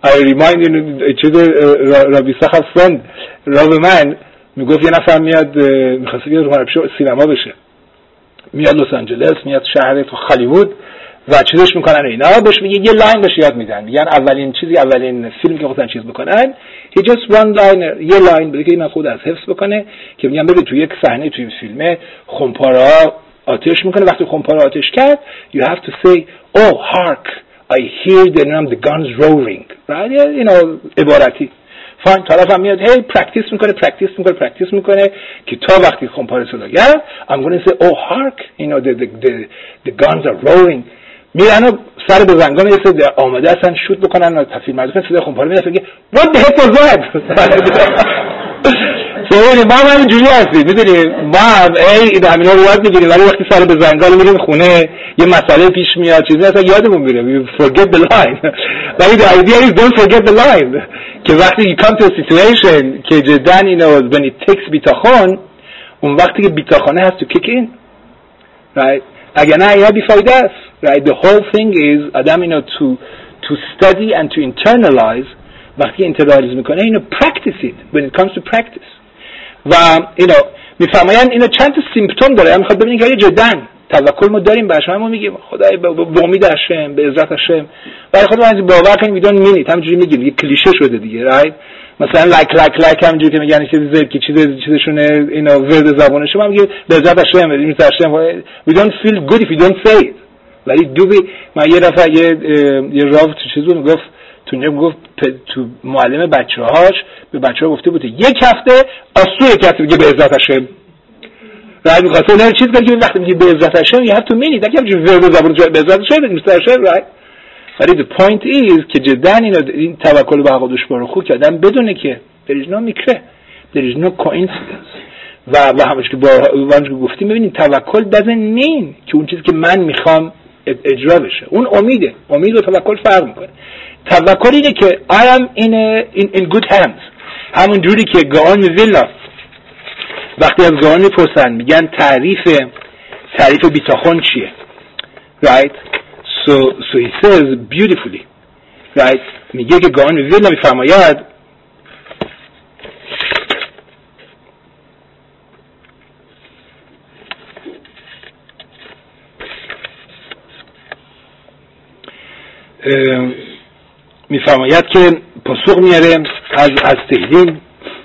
I remind you چیز رابی سخف friend راب من میگفت یه نفر میاد میخواسته بیاد رو سینما بشه، میاد لس آنجلس، میاد شهر هالیوود و چیزش میکنن اینا، بهش میگه یه لاین بهش یاد میدن، میگن اولین چیزی اولین فیلم که خودن چیز بکنن he just one liner، یه لاین بده که این خود از حفظ بکنه، که میگن ببین تو یک صحنه توی فیلم خمپاره آتش میکنه، وقتی خمپاره آتش کرد you have to say oh hark I hear the name the guns roaring right you know عبارتی فاین. طرف هم میاد هی پرکتیس میکنه پرکتیس میکنه پرکتیس میکنه که تا وقتی خمپاره صدا کرد I'm going to say oh hark you know the the the, the guns are roaring، میرن سر به زنگا میرسه آماده هستن شوت بکنن و تفیل مردم صدای خمپاره میاد میگه what the heck was that سوال ما هم اینجوری هستیم میدونی، ما هم ای همینا رو یاد میگیریم ولی وقتی سر به زنگال میریم خونه یه مسئله پیش میاد چیزی اصلا یادمون میره we forget the line ولی the idea is don't forget the line که وقتی you come to a situation که جدا اینو when it takes بیتاخون اون وقتی که بیتاخانه has to kick in right اگر نه اینا بیفایده است right the whole thing is آدم اینو to to study and to internalize وقتی انترالایز میکنه اینو practice it when it comes to practice و اینو میفرمایند اینو چند تا سیمپتوم داره. میخواد ببینید که جدا توکل ما داریم بهش، ما میگیم خدای به امید هاشم به عزت هاشم ولی خود ما باور کنیم میدون مینیت همینجوری میگیم یه کلیشه شده دیگه رایت مثلا لک لک لک همینجوری که میگن چیز که چیز چیزشونه اینا ورد زبانشه ما میگیم به عزت هاشم به عزت هاشم we don't feel good if you don't say it ولی دوبی من یه دفعه یه یه راو تو چیزو میگفت تو نیم گفت تو معلم بچه‌هاش به بچه‌ها گفته بود یک هفته آسوی کسی میگه به عزت هاشم رایت می‌خواسته نه چیز کنه که وقتی میگه به عزت هاشم یه تو مینید اگه همین ورد زبان به عزت هاشم میشه رایت ولی the point is که جدا این این توکل به حق دوش بارو خوب که آدم بدونه که there is no میکره there is no coincidence و و همش که با وانج گفتیم ببینید توکل doesn't mean که اون چیزی که من میخوام اجرا بشه، اون امیده. امید و توکل فرق میکنه. توکل اینه که I am in a, in, in good hands، همون جوری که گاون ویلا وقتی از گاون میپرسن میگن تعریف تعریف بیتاخون چیه right so so he says beautifully right میگه که گاون ویلا میفرماید میفرماید که پاسخ میاره از از تهیلیم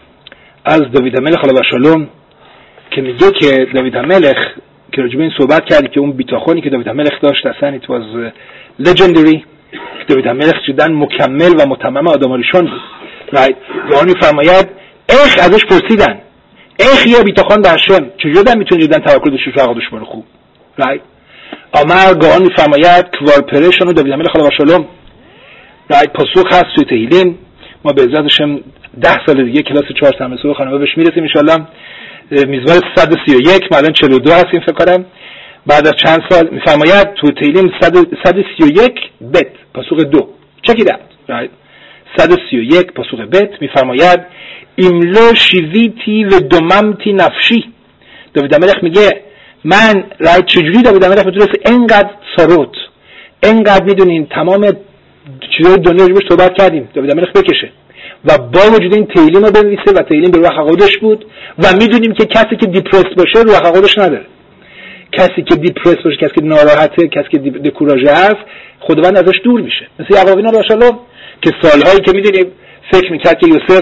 از داوید ملخ علیه السلام که میگه که داوید ملخ که راجع به این صحبت کردی که اون بیتاخونی که داوید ملخ داشت اصلا it was legendary، داوید ملخ جدا مکمل و متمم آدماریشون بود right یعنی میفرماید اخ ازش پرسیدن اخ یه بیتاخون به هشم چجوری میتونه جدا توکل داشته باشه خودش بره خوب right امر گاهان میفرماید کوار پرشون و داوید ملخ علیه السلام رایت پاسخ هست توی تهیلیم. ما به عزتشم ده سال دیگه کلاس چهار تمسو خانواده بهش میرسیم ان شاء الله. میزبان صد و سی و یک ما الان چهل و دو هستیم فکر کنم بعد از چند سال. میفرماید توی تهیلیم صد و سی و یک بت پاسخ دو چکی داد رایت صد و سی و یک پاسخ بت میفرماید ایملو شیویتی و دممتی نفشی. داوید ملخ میگه من رایت چجوری داوید ملخ میتونست اینقدر ساروت اینقدر میدونین تمام چیزای دنیا رو صحبت کردیم داوید ملخ بکشه و با وجود این تهیلیم رو بنویسه و تهیلیم به روح خودش بود و میدونیم که کسی که دیپرس باشه روح خودش نداره، کسی که دیپرس باشه کسی که ناراحته کسی که دکوراژه هست خداوند ازش دور میشه. مثل یعقوب علیه السلام که سالهایی که میدونیم فکر میکرد که یوسف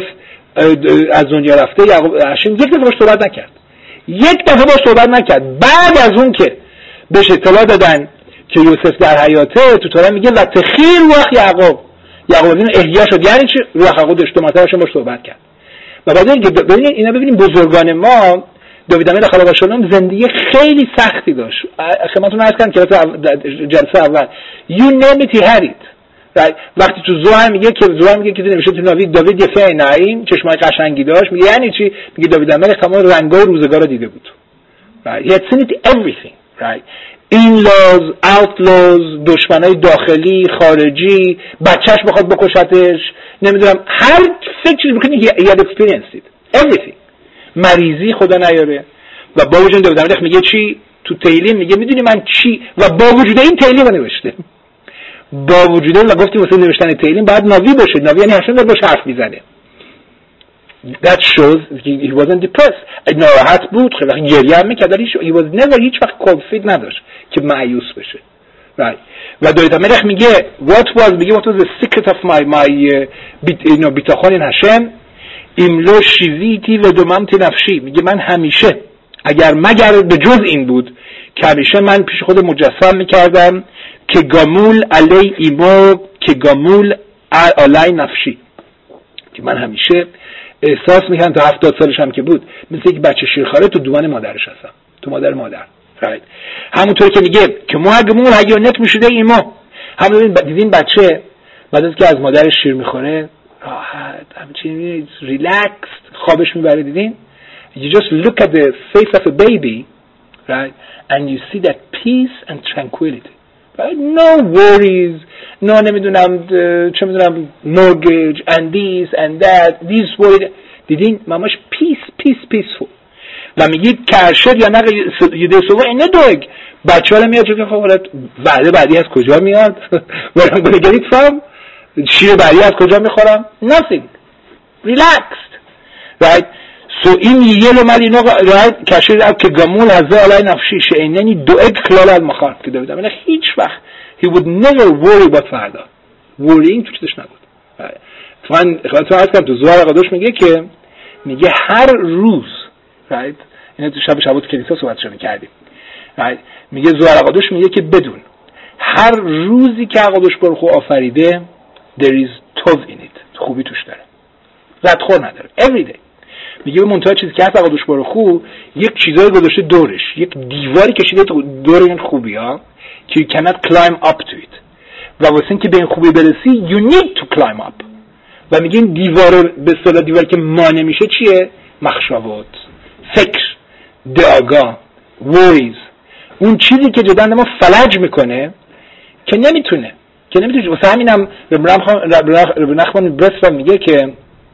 از دنیا رفته یعقوب هاشم یک دفعه باش صحبت نکرد یک دفعه باش صحبت نکرد بعد از اون که بهش اطلاع دادن که یوسف در حیاته تو تورات میگه و تخیر وقت یعقوب یعقوب این احیا شد یعنی چی روح خودش تو مطلبش باش صحبت کرد. و بعد اینکه ببینید اینا ببینیم بزرگان ما داوید ملخ علیه السلام زندگی خیلی سختی داشت. خدمتتون عرض کردم کلاس جلسه اول you name it he had it right. وقتی تو زوحر میگه که زوحر میگه که نمیشه تو نوید داوید یه فای نعیم چشمای قشنگی داشت میگه یعنی چی میگه داوید ملخ تمام رنگای روزگار رو دیده بود right. he had seen it everything right. in-laws, outlaws، دشمنای داخلی خارجی بچهش بخواد بکشتش نمیدونم هر فکری بکنی he had experienced it everything. مریضی خدا نیاره و با وجود داوید ملخ میگه چی تو تهیلیم میگه میدونی من چی و با وجود این تهیلیم رو نوشته با وجوده و گفتیم واسه نوشتن تیلیم باید ناوی باشه. ناوی یعنی هشم داره باشه حرف میزنه. That shows he wasn't depressed. ناراحت بود، خیلی وقت گریه هم میکرد، ولی he was never هیچ وقت cold feet نداشت که مایوس بشه. Right. و دویت ملخ میگه what was میگه what was the secret of my my you know بیتاخون هشم املو شیزیتی و دوممت نفشی. میگه من همیشه اگر مگر به جز این بود که همیشه من پیش خود مجسم میکردم که گامول علی ایمو که گامول علی نفشی، که من همیشه احساس میکنم تا هفتاد سالش هم که بود مثل یک بچه شیرخواره تو دوان مادرش هستم، تو مادر مادر. right. همونطور که میگه که ما گامول حیانت میشده ایمو، همون دیدین بچه بعد از که از مادرش شیر میخوره راحت همچین ریلکسد خوابش میبره. دیدین you just look at the face of a baby, right, and you see that peace and tranquility, right? No worries, no نمیدونم چه میدونم mortgage and this and that, these worries. دیدین ماماش peace peace peaceful. و میگید کرشد یا نقل یده سوه اینه دوگ بچه ها میاد چون که خب وعده بعدی از کجا میاد where I'm gonna get it from، شیر بعدی از کجا میخورم، nothing, relaxed, right. سو این یه اومد اینو راحت کشید که گامول هزه علای نفشی شئیننی دوئگ خلال المخار که دویدم اینه هیچ وقت he would never worry about فردا. worrying تو چیزش نبود. من خواهدتون عرض کنم تو زوار قدوش میگه که میگه هر روز right اینه تو شب شبات کلیسا صحبتشو میکردیم right میگه زوار قدوش میگه که بدون هر روزی که قدوش برخو آفریده there is tov in it، خوبی توش داره، ردخور نداره. every day میگه به منتها چیزی که هست قدوش برخو یک چیزایی گذاشته دورش، یک دیواری کشیده دور این خوبی ها که you cannot climb up to it و واسه این که به این خوبی برسی you need to climb up. و میگه این دیوار به اصطلاح دیواری که مانع میشه چیه؟ مخشوات، فکر، دعاگاه، worries، اون چیزی که جدا ما فلج میکنه که نمیتونه که نمیتونه واسه همینم رب نخمان برسفا میگه که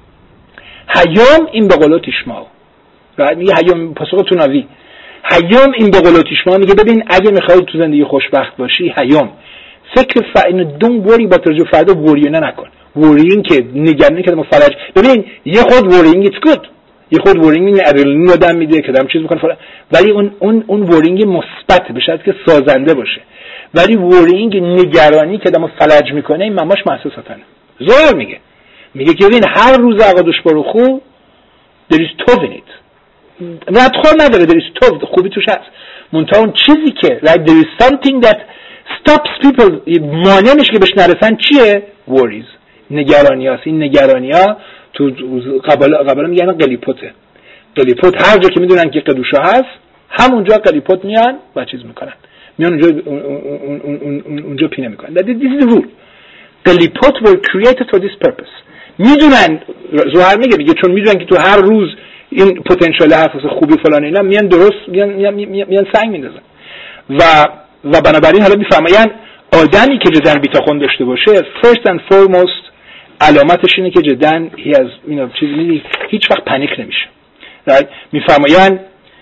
هیام این به قولو تشماو، میگه هیام پاسخ تو ناوی هیام این به قولو تشماو، میگه ببین اگه میخوای تو زندگی خوشبخت باشی هیام فکر ف اینو دون وری با ترجمه فردا وریونه نکن. ورینگ که نگرانی که ما فلج، ببین یه خود ورینگ ایتس گود، یه خود ورینگ ادرنالین آدم میده که دم چیز میکنه فلان، ولی اون اون اون ورینگ مثبت به شرطی که سازنده باشه. ولی ورینگ نگرانی که دم فلج میکنه این مماش محسوساتنه. زور میگه میگه که ببین هر روز عقدش برو خوب there is tov in it، ردخور نداره، there is tov، خوبی توش هست. منتها اون چیزی که like there is something that stops people، مانع میشه که بهش نرسن چیه؟ worries، نگرانی هست. این نگرانی ها تو قبل قبل میگن قلیپوته. قلیپوت هر جا که میدونن که قدوشا هست همونجا قلیپوت میان و چیز میکنن، میان اونجا اونجا پینه میکنن. That this is the rule. قلیپوت were created for this purpose. میدونن، زهر میگه میگه چون میدونن که تو هر روز این پتانسیل هست واسه خوبی فلان اینا، میان درست میان میان, میان سنگ میندازن و و بنابراین حالا میفرمایند آدمی که جدن بیتاخون داشته باشه first and foremost علامتش اینه که جدن هی از اینا چیزی نیست، هیچ وقت پنیک نمیشه. right میفرمایند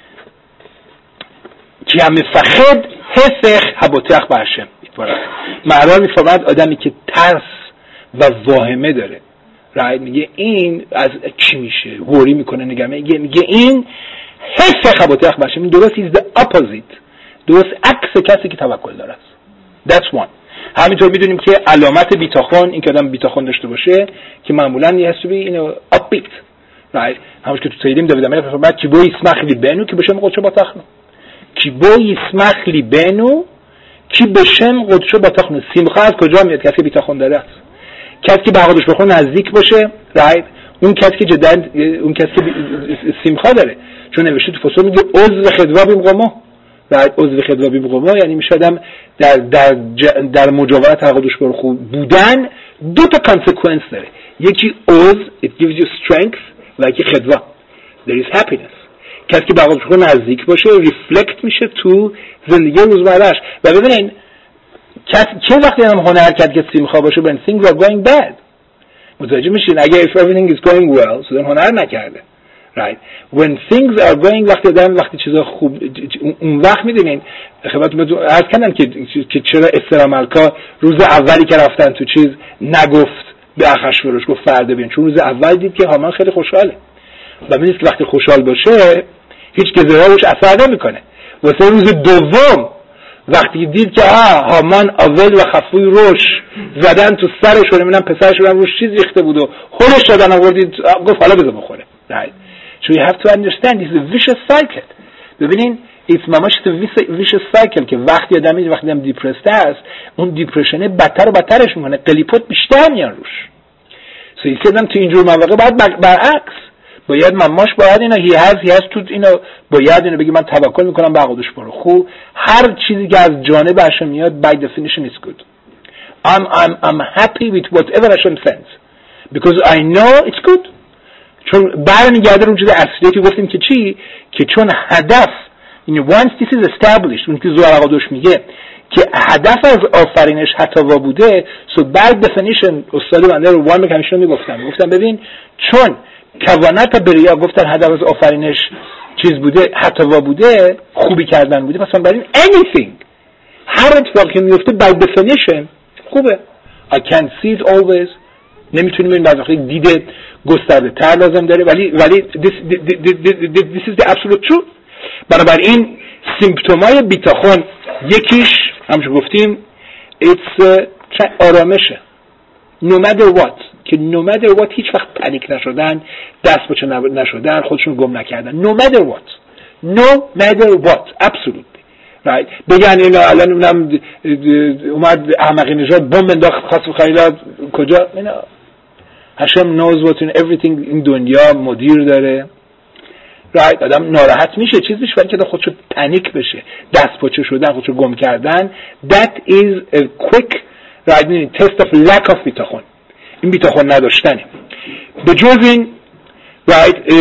که هم مفخد حسخ حبوتخ برشم معرار میفرماید آدمی که ترس و واهمه داره right میگه این از چی میشه وری میکنه نگران میگه میگه این حسخ حبوتخ برشم، این درست is the opposite، درست عکس کسی که توکل داره است. that's one. همینطور میدونیم که علامت بیتاخون این که آدم بیتاخون داشته باشه که معمولا یه حسابی اینو upbeat right همونش که تو تیلیم دوید امیر فرمود کی بو اسمخ لی بنو کی بشم قدشو با تخنو، کی بو اسمخ لی بنو کی بشم قدشو با تخنو. سیمخا از کجا میاد؟ کسی بیتاخون داره است، کسی که به قدش بخون نزدیک باشه right اون کسی که جدا اون کسی که سیمخا داره، چون نوشته تو فصل میگه عضو خدوا بیم قومو right عضو خدوا بیم قومو، یعنی میشه آدم در در در مجاورت قدش برخو بودن دو تا کانسیکوئنس داره، یکی عضو it gives you strength و یکی خدوا there is happiness. کسی که به قدش برخو نزدیک باشه ریفلکت میشه تو زندگی روزمره‌اش. و ببینین چه وقتی هم هنر کرد که سیمخواه باشه when things are going bad متوجه میشین اگه if everything is going well سودن هنر نکرده right when things are going وقتی آدم وقتی چیزا خوب اون وقت میدونین خدمتتون عرض کردم که که چرا استر ملکا روز اولی که رفتن تو چیز نگفت به اخشورش، گفت فردا بیان، چون روز اول دید که هامان خیلی خوشحاله و می‌دونید که وقتی خوشحال باشه هیچ گزارش اثر نمیکنه. واسه روز دوم وقتی دید که آه هامان اول و خفوی روش زدن تو سرش و نمیدونم پسرش رو روش چیز ریخته بود و هولش دادن آوردید، گفت حالا بذار بخوره. right so you have to understand this is a vicious cycle. ببینین it's ماماش a vicious cycle که وقتی آدمی وقتی آدم دیپرسد است اون دیپرشنه بدتر و بدترش میکنه، قلیپوت بیشتر میان روش. so این سیدم تو اینجور مواقع باید برعکس باید ماماش باید اینا he has he has تو اینا باید اینو بگی من توکل میکنم به عقدش برو خوب، هر چیزی که از جانب هاشم میاد by definition is good. I'm I'm I'm happy with whatever Hashem sends because I know it's good. چون برمیگرده اون چیز اصلی که گفتیم که چی که چون هدف این once this is established اون که زوار عقدش میگه که هدف از آفرینش حتوا بوده so by definition استاد بنده رو وان کمیشن میگفتم گفتم ببین چون کوانت بریا گفتن هدف از آفرینش چیز بوده حتوا بوده خوبی کردن بوده، پس بنابراین anything هر اتفاقی که میفته by definition خوبه. I can see it always نمیتونیم این بعضی دیده گسترده تر لازم داره ولی ولی this, this is the absolute truth. بنابراین سیمپتومای بیتاخون یکیش همچون گفتیم it's uh, آرامشه no matter what که no matter what هیچ وقت پنیک نشدن، دست باچه نشدن، خودشون گم نکردن no matter what no matter what absolutely right. بگن اینا الان اونم اومد احمقی نژاد بمب انداخت خواست خیلی کجا اینا هشم knows what in everything این دنیا مدیر داره right. آدم ناراحت میشه چیز میشه ولی که خودشو پنیک بشه دست پاچه شدن خودشو گم کردن that is a quick right test of lack of بیتاخون. این بیتاخون نداشتنه. به جز این right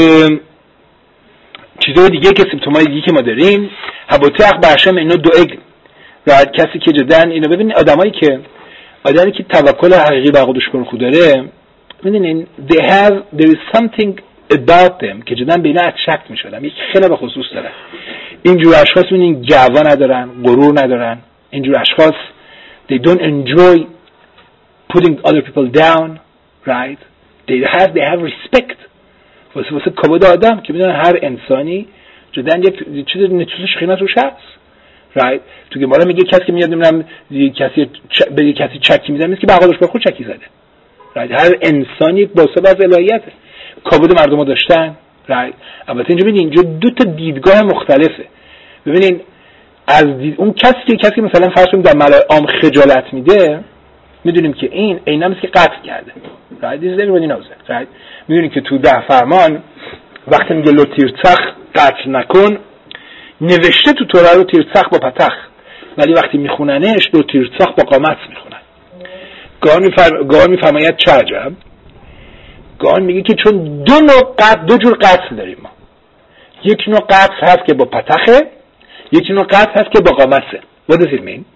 چیزهای دیگه که سیمپتومای دیگه که ما داریم هبوتخ برشم اینو دو اگ right. کسی که جدن اینو ببینید آدمایی که آدمی که توکل حقیقی به خودش کن خود داره میدونین they have there is something about them که جدن به اینا اترکت میشدن یک خیلی به خصوص دارن. اینجور اشخاص میدونین جوا ندارن، غرور ندارن، اینجور اشخاص they don't enjoy putting other people down right. they have they have respect واسه واسه کبود آدم که میدونن هر انسانی جدن یک چیز نتوزش خیمت روش هست right. تو که مالا میگه کسی که میاد نمیدونم کسی چ... به کسی چکی میزنه که به عقلش به خود چکی زده right. هر انسانی باسه از الهیته کبود مردم رو داشتن right. البته اینجا ببینید اینجا دو تا دیدگاه مختلفه. ببینید از دید... اون کسی که کسی مثلا فرض کنیم در ملای عام خجالت میده میدونیم که این عیناً مثل که قتل کرده right. this is everybody knows it right. میدونیم که تو ده فرمان وقتی میگه لو تیرتخ قتل نکن نوشته تو تورا رو تیرتخ با پتخ ولی وقتی میخوننش لو تیرتخ با قامت میخونن. گاهن میفر... گاهن میفرماید چه عجب گاهن میگه که چون دو نوع قتل دو جور قتل داریم ما یک نوع قتل هست که با پتخه یک نوع قتل هست که با قامته. what does it mean؟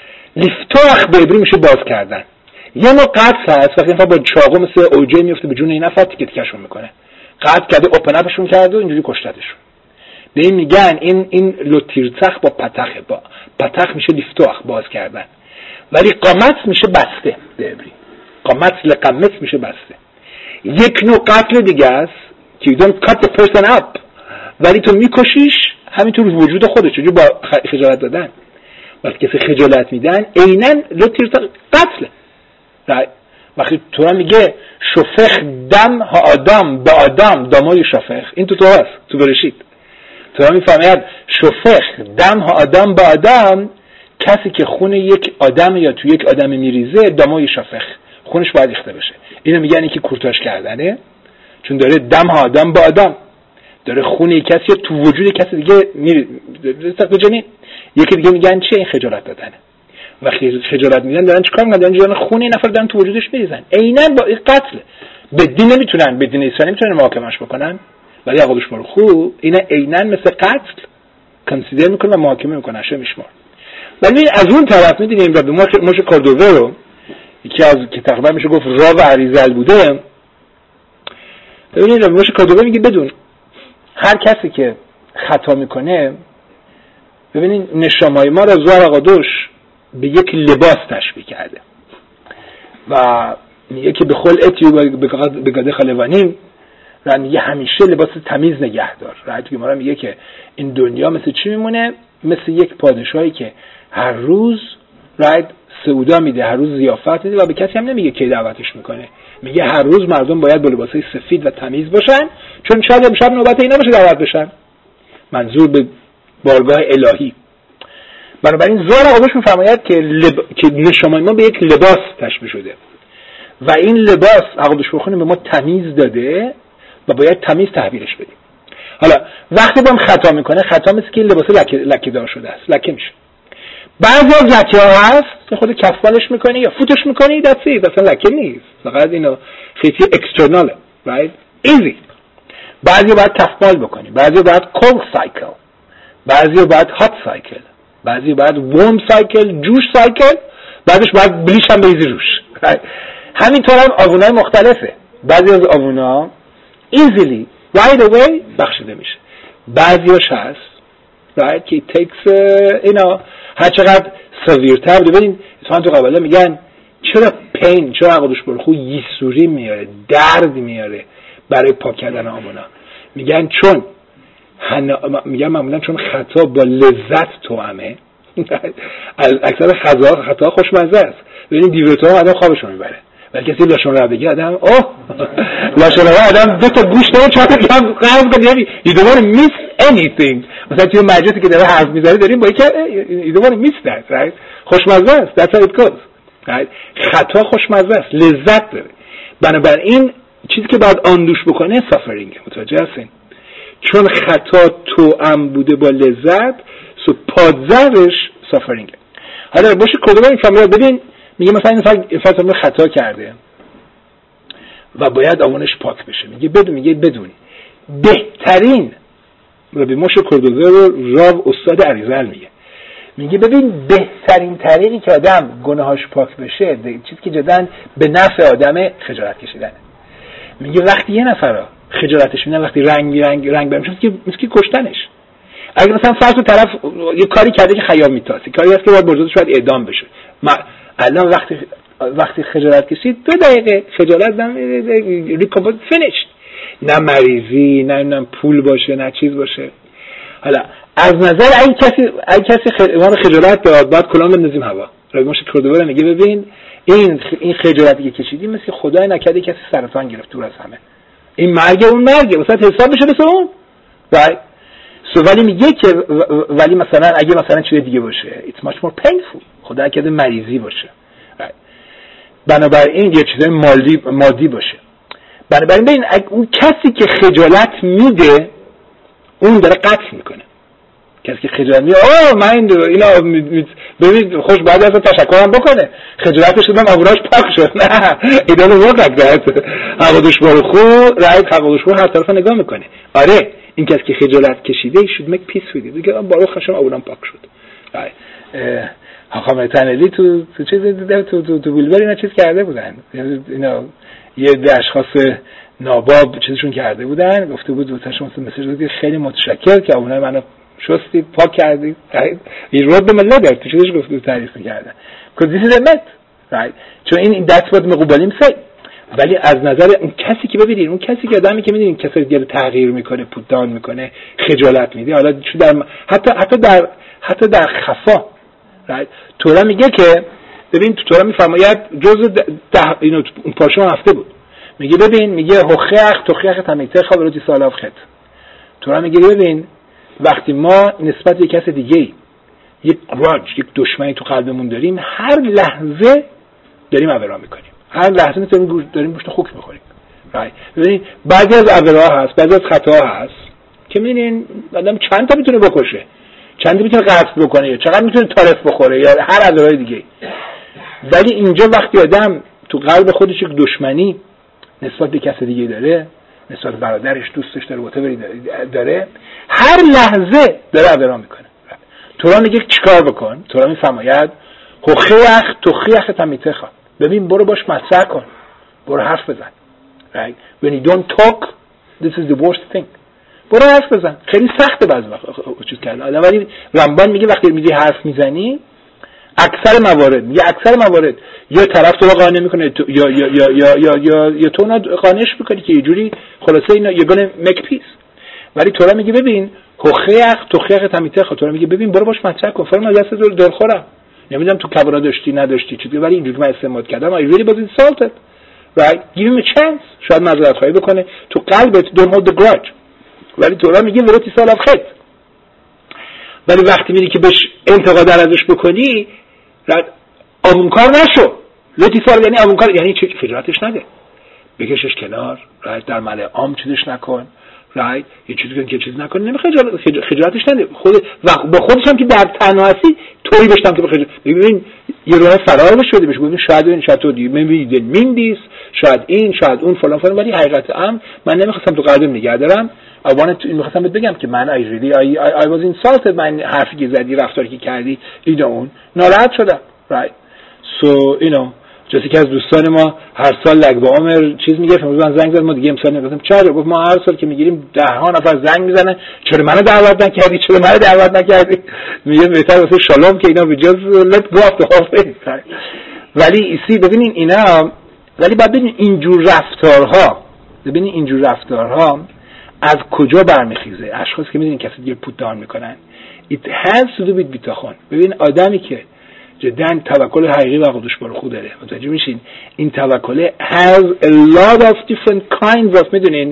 لیفتاخ به عبری میشه باز کردن. یه نوع قتل هست وقتی با چاقو مثل اوجه میفته به جون این نفر تیکه تیکشون میکنه قتل کرده اوپن اپشون کرده و اینجوری کشتتشون. به این میگن این این لوتیرتخ با پتخه با پتخ میشه لیفتاخ باز کردن ولی قامت میشه بسته به عبری قامت لقمت میشه بسته. یک نوع قتل دیگه است که you don't cut the person up ولی تو میکشیش همینطور وجود خودش چجوری با خجالت دادن وقتی کسی خجالت میدن عیناً لوتیرتخ قتله right. وقتی تورا میگه شفخ دم ها آدم به آدم دمای شفخ این تو تو هست تو برشید تورا میفهمید شفخ دم ها آدم به آدم کسی که خون یک آدم یا تو یک آدم میریزه دمای شفخ خونش باید ریخته بشه. اینو میگن که کورتاش کردنه چون داره دم ها آدم به آدم داره خون یک کسی تو وجود کسی دیگه میریزه جنین. یکی دیگه میگن چیه این خجالت دادنه وقتی خجالت میدن دارن چیکار میکنن دارن جان خون این نفر دارن تو وجودش میریزن عیناً با این قتل. به دین نمیتونن به دین اسلام نمیتونن محاکمش بکنن ولی عقلش برو خوب اینا عیناً مثل قتل کانسیدر میکنن و محاکمه میکنن شه میشمار. ولی از اون طرف میدونیم و به موش کاردووه رو یکی از که تقریبا میشه گفت را و عریزل بوده ببینید موش کاردووه میگه بدون هر کسی که خطا میکنه، ببینید نشامای ما را زوار آقادوش به یک لباس تشبیه کرده و میگه که به خل اتیو به گاده خلوانیم و میگه همیشه لباس تمیز نگه دار. رایت که ما میگه که این دنیا مثل چی میمونه؟ مثل یک پادشاهی که هر روز رایت سعودا میده، هر روز ضیافت میده و به کسی هم نمیگه کی دعوتش میکنه. میگه هر روز مردم باید با لباسای سفید و تمیز باشن چون شاید امشب نوبت اینا باشه دعوت بشن. منظور به بارگاه الهی. بنابراین زوار آقادوش میفرماید که لب... که نشامای ما به یک لباس تشبیه شده و این لباس آقادوش بخونه به ما تمیز داده و باید تمیز تحویلش بدیم. حالا وقتی با هم خطا میکنه، خطا مثل که این لباس لکه لکه دار شده است، لکه میشه. بعضی از لکه ها هست که خود کفالش میکنی یا فوتش میکنی دستی، اصلا لکه نیست، فقط اینو خیلی اکسترناله، رایت ایزی. بعضی باید کفال بکنی، بعضی باید کول سایکل، بعضی باید هات سایکل، بعضی باید وارم سایکل، جوش سایکل، بعدش باید بلیش هم بریزی روش. همینطور هم آوونای مختلفه. بعضی از آوونا easily right away بخشیده میشه، بعضیاش هست right که it takes اینا هر چقدر سویرتر. ببینید اتفاقا تو قباله میگن چرا پین، چرا آقادوش برخو یسوری میاره، درد میاره برای پاک کردن آوونا؟ میگن چون هن... میگن معمولا چون خطا با لذت توامه. اکثر خطا خطا خوشمزه است. ببینید دیوتو آدم خوابشون میبره، ولی کسی لاشون رو بگه آدم اوه لاشون رو آدم دو تا گوش داره چهار تا کم قرض کنه. یعنی you don't want to miss anything. مثلا توی مجلسی که داره حرف میزنه داریم با اینکه you don't want to miss that, right؟ خوشمزه است. That's how it goes, right؟ خطا خوشمزه است، لذت داره. بنابراین چیزی که باید آندوش بکنه سافرینگ. متوجه هستین؟ چون خطا توأم بوده با لذت، سو پادزرش سافرینگه. حالا باشه کدوم این فامیل ببین میگه مثلا این فامیل خطا کرده و باید آوونش پاک بشه. میگه بدون میگه بدونی بهترین ربی موشه کردوزه رو راو استاد عریزل میگه میگه ببین بهترین طریقی که آدم گناهاش پاک بشه، چیزی که جدن به نفع آدمه، خجالت کشیدنه. میگه وقتی یه نفر خجالتش میدن، وقتی رنگ رنگ رنگ برمیشه که مثل که کشتنش. اگه مثلا فرض کن طرف یه کاری کرده که خیام میتاسه، کاری هست که باید برزادش باید اعدام بشه، ما الان وقتی وقتی خجالت کشید دو دقیقه خجالت دم ریکاورد فینیشد، نه مریضی، نه نه پول باشه، نه چیز باشه. حالا از نظر این کسی این کسی خ... خجالت داد بعد کلام بندازیم هوا. راگمش کردوبر میگه ببین این این خجالتی که کشیدی مثل خدای نکرده کسی سرطان گرفت دور از همه، این مرگ اون مرگه مثلا حساب بشه مثل اون. right سو ولی میگه که ولی مثلا اگه مثلا چیز دیگه باشه it's much more painful، خدا نکرده مریضی باشه، right. بنابراین یه چیز مالی مادی باشه. بنابراین ببین اون کسی که خجالت میده اون داره قتل میکنه. کسی که خجالت میده آه من اینا ببین خوش بعد از تشکرم بکنه، خجالتش دادم آورش پاک شد، نه اینا رو واقعا کرد آقادوش برخو رای آقادوش برخو هر طرف نگاه میکنه. آره این کسی که خجالت کشیده should make peace with it. دیگه باروخ خشم آورم پاک شد. حاکم تنلی تو تو چیز دیدم تو تو تو بیلبر اینا چیز کرده بودن، اینا یه ده اشخاص ناباب چیزشون کرده بودن، گفته بود دوستش مثلا مسیج دادی خیلی متشکر که اونها منو شستید پاک کردید. این رو به ملت در تو چیزش گفته تعریف می‌کردن because this is a myth, right؟ چون این that's what مقبلیم say. ولی از نظر اون کسی که ببینید اون کسی که آدمی که می‌دونید کسی دیگه تغییر میکنه، پودان میکنه، خجالت میده، حالا چه در حتی حتی در حتی در خفا، right؟ تورا میگه که ببین تو تورا میفرماید جزء اینو اون پارچه هفته بود، میگه ببین میگه هخخ توخخ تمیته خبرتی سالاف خط. تورا میگه ببین وقتی ما نسبت به کس دیگه یک گراج یک دشمنی تو قلبمون داریم، هر لحظه داریم عبرا میکنیم، هر لحظه میتونیم داریم گوشت خوک میخوریم. ببینید بعضی از عبرا هست، بعضی از خطا هست که میبینین آدم چند تا میتونه بکشه، چند تا میتونه قتل بکنه، یا چقدر میتونه تارف بخوره یا هر عبرای دیگه. ولی اینجا وقتی آدم تو قلب خودش یک دشمنی نسبت به کس دیگه داره، نسبت به برادرش، دوستش داره، واتفری داره، هر لحظه داره عبرا میکنه. تورا میگه چیکار بکن؟ تورا میفرماید هخخ توخخ تمیتخ، ببین برو باش مصرح کن، برو حرف بزن. right when you don't talk this is the worst thing. برو حرف بزن. خیلی سخته بعضی وقتا چیز کردن، ولی رمبان میگه وقتی میری حرف میزنی اکثر موارد میگه اکثر موارد یا طرف تو رو قانع میکنه یا یا یا یا یا یا, یا تو اون قانعش میکنی که یه جوری خلاصه اینا یه گونه مک پیس. ولی تو را میگه ببین خخیخ تو خیخ تمیته تو را میگه ببین برو باش مطرح کن، فرما دست دور دل خورم، نمیدونم تو کبرا داشتی نداشتی چیزی، ولی اینجوری من استعمال کردم I really was insulted right give him a chance. شاید معذرت خواهی بکنه تو قلبت don't hold the grudge. ولی تو را میگه ولتی سال خط. ولی وقتی میری که بهش انتقاد ازش بکنی آمون کار نشو. لطی سال یعنی آمون کار یعنی چی؟ خجالتش نده، بکشش کنار رایت، در ملأ عام چیزش نکن رایت، یه چیزی کن که چیز نکن، نمیخواد خجالتش نده. خود و با خودش هم که در تنهایی توی بشتم که بخیر ببین یه راه فرار شده بشه، ببین شاید این شاید تو میبینید میندیس شاید این شاید اون فلان فلان، ولی حقیقت ام من نمیخواستم تو قلبم نگه دارم. I wanted to میخواستم بهت بگم که من I really I, I, I was insulted. من حرفی که زدی رفتاری که کردی اینا اون ناراحت شدم right. So you know جسی که از دوستان ما هر سال لگ با عمر چیز میگه، امروز من زنگ زد ما دیگه امسال نگفتم چرا، گفت ما هر سال که میگیریم ده ها نفر زنگ میزنن چرا منو دعوت نکردی چرا منو دعوت نکردی، میگه بهتر واسه شالوم که اینا به جز let go of the whole thing. ولی ایسی ببینین اینا، ولی بعد ببینین اینجور رفتارها ببینین اینجور رفتارها از کجا برمیخیزه. اشخاصی که میدونین کسی دیگه پوت دان میکنن it has to do with بیتاخون. ببین آدمی که جدا توکل حقیقی و قدوش بر خود داره، متوجه میشین این توکل has a lot of different kinds of میدونین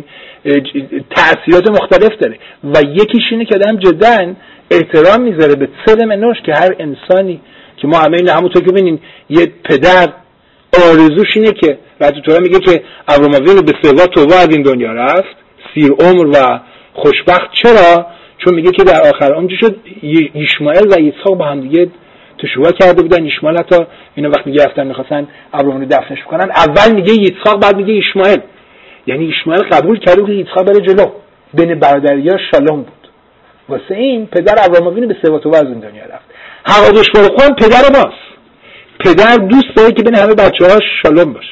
تأثیرات مختلف داره و یکیش اینه که آدم جدا احترام میذاره به سلم انوش که هر انسانی که ما همه این همونطور که ببینین یه پدر آرزوش اینه که وقتی تو میگه که ابراهیم به سوا توبه از این دنیا رفت سیر عمر و خوشبخت، چرا؟ چون میگه که در آخر عمر شد اسماعیل و اسحاق با هم دیگه تشویق کرده بودن. اسماعیل حتی اینا وقتی گرفتن میخواستن ابراهیم رو دفنش کنن اول میگه اسحاق بعد میگه اسماعیل، یعنی اسماعیل قبول کرده که اسحاق بره جلو، بین برادریا شالوم بود. واسه این پدر ابراهیم به سوا توبه از این دنیا رفت. حوادث برخوان پدر ماست. پدر دوست داره که بین همه بچه‌هاش شالوم باشه.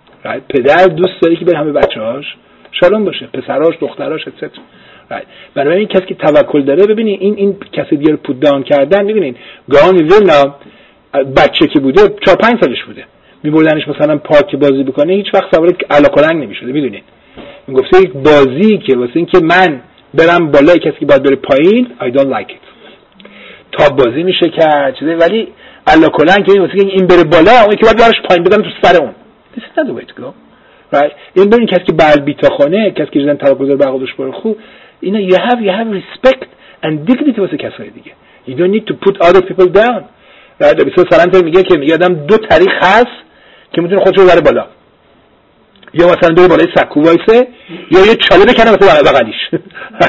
پدر دوست داره که بین همه بچه‌هاش شالوم باشه، پسراش دختراش اتستر. برای این کسی که توکل داره ببینید این این کسی دیگه رو پوت داون کردن. ببینید گاهی ویلنا بچه که بوده چهار پنج سالش بوده میبردنش مثلا پارک بازی بکنه هیچ وقت سوار علاکلنگ نمیشده. میدونید میگفته یک بازی که واسه این که من برم بالای کسی که باید بره پایین I don't like it تاب بازی میشه کرد چیزه، ولی علاکلنگ که واسه این بره بالا اون که باید برش پایین بدن تو سر اون. This is not the way to go. right. این ببین کسی که بر بیتاخانه کسی که جدن توکل داره به خودش بر خوب اینا you have you have respect and dignity واسه کسای دیگه. You don't need to put other people down. right. بسیار سرانت میگه که میگه آدم دو طریق هست که میتونه خودشو ببره بالا، یا مثلا بره بالای سکو وایسه یا یه چاله بکنه واسه بغلیش.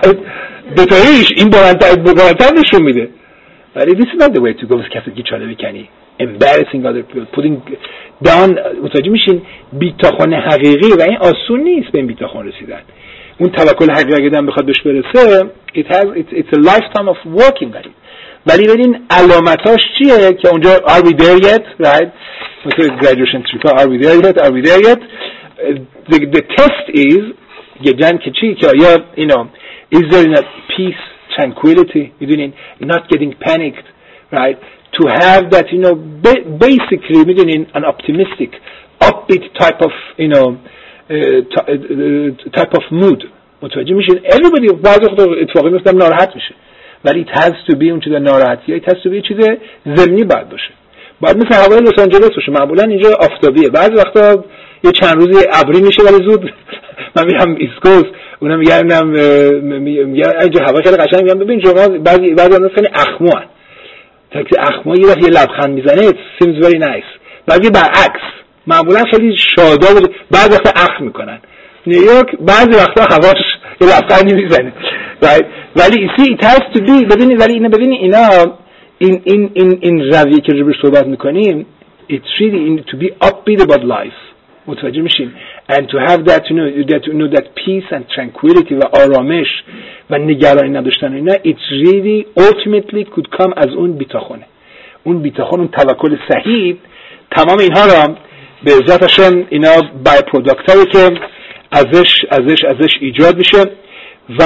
دو تاییش این بالاتر بالاتر نشون میده. ولی this is not the way to go. واسه کسی که چاله بکنی embarrassing other people putting down. متوجه میشین بیتاخون حقیقی و این آسون نیست به این بیتاخون رسیدن. اون توکل حقیقی اگه دم بخواد بهش برسه it has it's, it's a lifetime of working on it. ولی ببین علامتاش چیه که اونجا are we there yet right مثلا graduation trip are we there yet are we there yet uh, the, the test is یه که چی که یا you know is there not peace tranquility میدونین not getting panicked right to have that you know ba- basically میدونین an optimistic upbeat type of you know uh, t- uh, type of mood. متوجه میشین everybody بعضی وقتا اتفاقی میفتم ناراحت میشه ولی it has to be اون چیز ناراحتیه it has to be چیز ضمنی باید باشه. باید مثل هوای لس آنجلس باشه. معمولا اینجا آفتابیه، بعضی وقتا یه چند روزی ابری میشه ولی زود من میرم ایسکوس اونم میگم میگم اینجا هوا خیلی قشنگ، میگم ببین شما بعضی بعضی اون خیلی اخموان تا که اخمو یه دفعه یه لبخند میزنه it seems very nice. بعضی برعکس معمولا خیلی شاداب بعضی وقتا اخم میکنن. نیویورک بعضی وقتا هواش یه لبخندی میزنه right. ولی see it has to be ببینید ولی اینا ببینید اینا این این این این رویه که روش صحبت میکنیم it's really to be upbeat about life. متوجه میشین and to have that you know that you know that peace and tranquility و آرامش و نگرانی نداشتن اینا it's really ultimately could come از اون بیتاخونه. اون بیتاخون اون توکل صحیح تمام اینها را به ذاتشون اینا بای پروداکت هایی که ازش ازش ازش ایجاد میشه و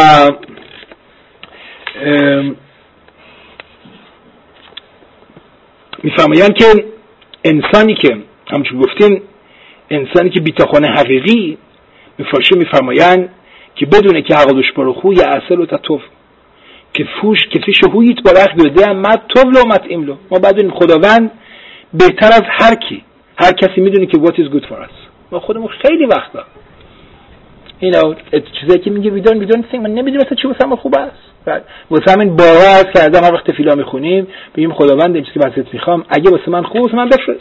میفرمایند که انسانی که همچون گفتیم انسانی که بیتاخانه حقیقی مفارشه میفرمایند که بدونه که حقادش برخو یا اصل و تطف که فوش که فیش هویت برخ داده هم مد طول و مد ایملو. ما بدونیم خداوند بهتر از هر کی هر کسی میدونه که what is good for us. ما خودمون خیلی وقتا you know چیزایی که میگه we don't we don't think من نمیدونم مثلا چی واسه ما خوب است. واسه همین باور کردم هر وقت تفیلا میخونیم بگیم خداوند این چیزی که واسه میخوام اگه واسه من خوبه واسه من بفرست،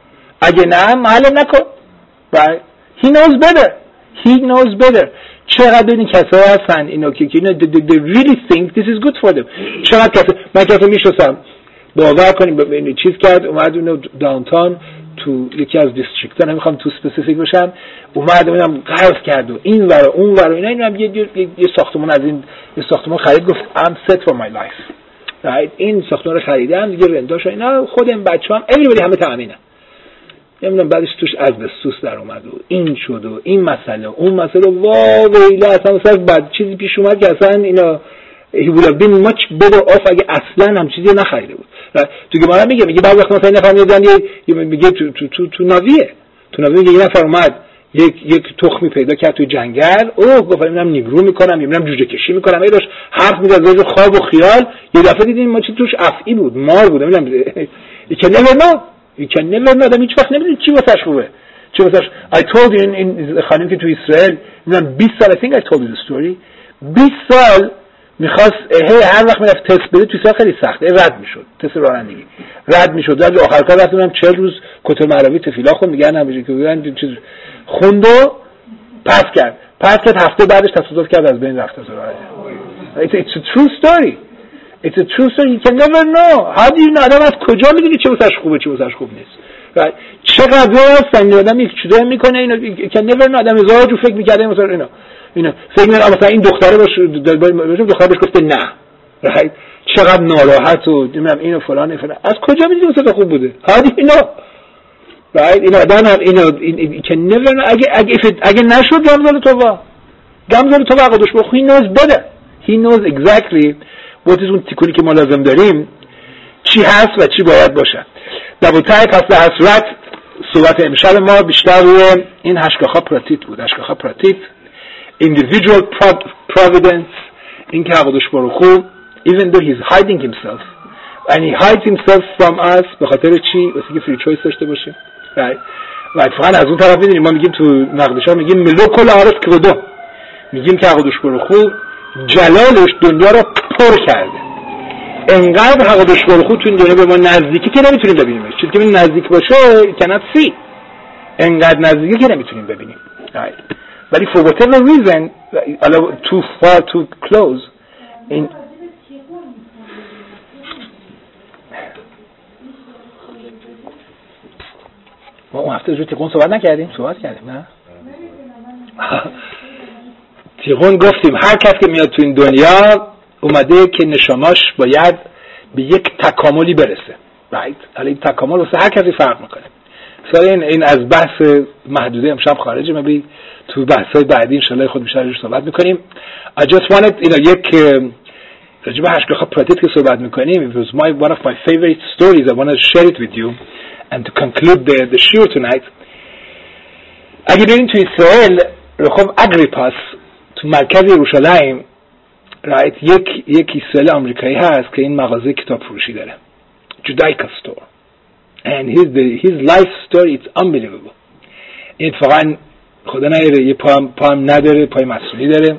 اگه نه معلوم نکن. right he knows better he knows better. چقدر این کسایی هستن اینا که اینا they, they, they really think this is good for them. چقدر کسا من کسا میشناسم باور کنیم ببینید چیز کرد اومد اونو داونتاون تو یکی از دیستریکت ها نمیخوام تو اسپسیفیک بشم اومد ببینم قرض کرد و این ور اون ور اینا اینم یه, یه, یه, یه ساختمان از این یه ساختمان خرید گفت I'm set for my life. right این ساختمان رو خریدم دیگه رنداش اینا خودم بچه‌ام everybody همه تامینه. نمیدونم بعدش توش ازبستوس در اومد و این شد و این مسئله اون مسئله واو ویلا اصلا مثلا بعد چیزی پیش اومد که اصلا اینا he would have been much better off اگه اصلا هم چیزی نخریده بود. تو گمارا میگه میگه بعد وقت مثلا نفر میادن یه میگه تو تو تو تو ناویه تو ناویه میگه یه نفر اومد یک یک تخمی پیدا کرد تو جنگل اوه گفت منم نیمرو میکنم منم جوجه کشی میکنم ایراش حرف میزد از خواب و خیال. یه دفعه دیدیم ما چی توش افعی بود مار بود نمیدونم که نمیدونم You can never know. آدم هیچ وقت نمیدونی چی واسش خوبه چی واسش. I told you in, in خانم که تو اسرائیل میدونم بیست سال I think I told you the story بیست سال میخواست هر وقت میرفت تست بده تو سال خیلی سخته رد میشد تست رانندگی رد میشد بعد آخر کار رفتم چهل روز کتب معربی تفیلا خوند میگن همیشه که میگن چیز خوند و پس کرد پس کرد هفته بعدش تصادف کرد از بین رفت. It's, it's a true story. It's a true story. You can never know. How do you know? آدم از کجا میدونی چه واسش خوبه چه واسش خوب نیست. right چقدر هستن آدم یک چیزایی میکنه اینا you can never know. آدم هزار جو فکر میکرده مثلا اینا اینا فکر میکنه مثلا این دختره باشه دختره بهش گفته نه. right چقدر ناراحت و نمیدونم اینو فلان فلان از کجا میدونی واسه خوب بوده. How do you know? right اینا آدم اینا you can never know. اگه اگه اگه نشد گمزال تو وا گمزال تو وا قدش بخو he knows better. he knows exactly what is اون تیکونی که ما لازم داریم چی هست و چی باید باشه. دوتای پس به حسرت صحبت امشب ما بیشتر روی این هشگاه‌ها پراتیت بود. هشگاه‌ها پراتیت individual providence این که حقادش برخو even though he's hiding himself and he hides himself from us به خاطر چی؟ واسه که free choice داشته باشیم. right و اتفاقا از اون طرف می‌بینیم ما میگیم تو نقدش‌ها میگیم ملوکل عارف کردو میگیم که حقادش برخو جلالش دنیا رو پر کرده. انقدر حقادش برخو تو این دنیا به ما نزدیکی که نمیتونیم ببینیمش. چیزی که نزدیک باشه cannot see. انقدر نزدیکی که نمیتونیم ببینیم. right. ولی for whatever reason too far too close این ما اون هفته روی تیقون صحبت نکردیم صحبت کردیم نه تیقون گفتیم هر کس که میاد تو این دنیا اومده که نشاناش باید به یک تکاملی برسه. right. حالا این تکامل واسه هر کسی فرق میکنه. مثلا این, این از بحث محدوده امشب خارجه مبی تو بحث‌های بعدی ان شاء الله خود بیشتر روش صحبت میکنیم. I just wanted you know یک راجع به هشگاه پراتیت که صحبت میکنیم it was my one of my favorite stories. I want to share it with you and to conclude the the show tonight. اگه بریم تو اسرائیل رخوف اگریپاس تو مرکز یروشلایم right یک یک اسرائیل آمریکایی هست که این مغازه کتاب فروشی داره جودایکا استور and his the, his life story it's unbelievable. این اتفاقا خدا نگیره یه پام پام نداره پای مسئولی داره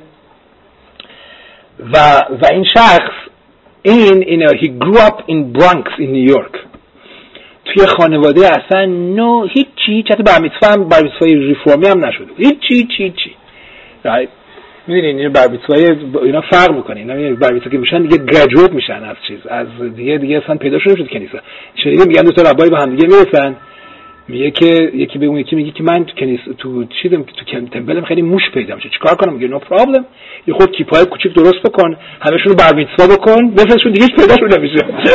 و و این شخص این این he grew up in Bronx in New York توی خانواده اصلا نو هیچی حتی برمیتفا هم برمیتفای ریفورمی هم نشده هیچی هیچی هیچی right. میدونین این برمیتفای اینا فرق میکنه اینا برمیتفا که میشن دیگه گریجویت میشن از چیز از دیگه دیگه اصلا پیدا شده شد کنیسا شنیدم میگن دو تا ربای با هم دیگه میرسن میگه که یکی به اون یکی میگه که من تو کنیسا تو چیزم تو تمپلم خیلی موش پیدا میشه چیکار کنم میگه نو پرابلم یه خود کیپای کوچیک درست بکن همشون رو برمیتفا بکن بفرستشون دیگه پیدا شده نمیشه.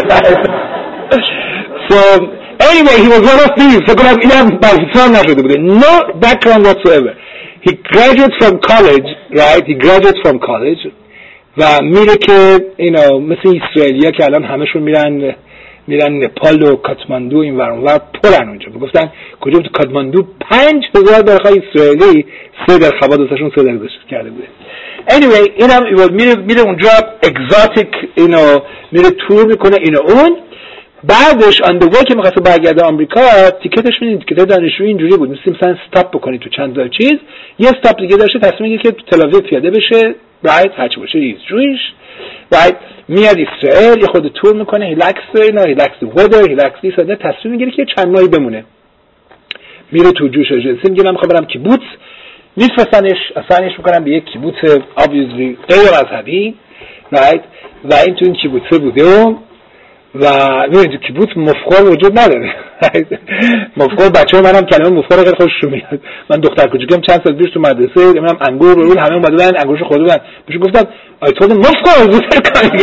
So anyway he was one of these فکر کنم اینم برمیتفا نشده بوده no background whatsoever. he graduates from college, right? He graduates from college و میره که اینا مثل اسرائیلیا که الان همشون میرن میرن نپال و کاتماندو این ور اون ور پرن اونجا. میگفتن کجا تو کاتماندو پنج هزار درخواه اسرائیلی سه در خبا دوستشون سه در گذاشت کرده بوده. anyway اینم میره میره اونجا اگزاتیک اینو میره تور میکنه اینو اون. بعدش آن دو که میخواسته برگرده آمریکا تیکتش میدین تیکت دانشجویی اینجوری بود مثل مثلا استاپ بکنی تو چند تا چیز. یه استاپ دیگه داشته تصمیم میگیره که تو تل آویو پیاده بشه رایت هرچی باشه ایز جویش رایت میاد اسرائیل یه خود تور میکنه هیلکس اینا هیلکس ویدر هیلکس دیس ادا تصمیم میگیره که چند ماهی بمونه. میره تو جوش اجنسی میگه من میخوام برم کیبوتس میفرستنش اسانش میکنم به یک کیبوتس obviously غیر مذهبی رایت و این تو این کیبوتس بوده و و میبینید کیبوتس مفخور وجود نداره. مفخور بچه‌ها منم کلمه مفخور خیلی خوششون میاد. من دختر کوچیکم چند سال پیش تو مدرسه منم انگور رو همه اومده بودن انگورش خورده بودن بهش گفتم آی تو مفخور زودتر کاری.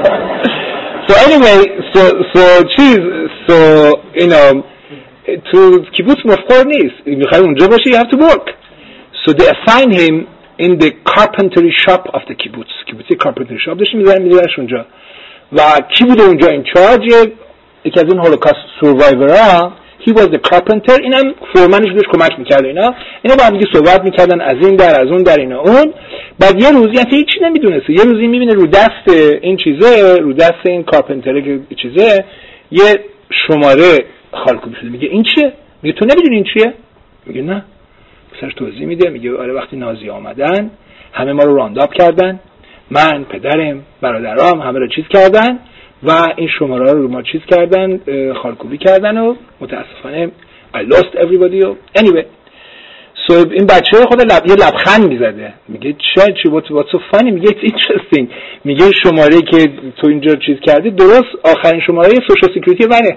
so anyway so so cheese so you know تو کیبوتس مفخور نیست میخوای اونجا باشی you have to work. so they assign him in the carpentry shop of the kibbutz. کیبوتس carpentry shop داشت میذارن میذارنش اونجا و کی بوده اونجا این چارج یکی از اون هولوکاست سوروایورها he was the carpenter. اینم فورمنش بهش کمک میکرد اینا اینا با هم دیگه صحبت میکردن از این در از اون در اینا اون. بعد یه روزی اصلا هیچی نمیدونسته یه روزی میبینه رو دست این چیزه رو دست این کارپنتره که چیزه یه شماره خالکوبی شده. میگه این چیه؟ میگه تو نمیدونی این چیه؟ میگه نه. پسرش توضیح میده میگه آره وقتی نازی آمدن همه ما رو رانداپ کردن من پدرم برادرام همه رو چیز کردن و این شماره رو ما چیز کردن خالکوبی کردن و متاسفانه I lost everybody. anyway so این بچه خود لب... یه لبخند میزده میگه چه چی what's, what's so funny میگه it's interesting میگه شماره که تو اینجا چیز کردی درست آخرین شماره سوشال سکیوریتی منه.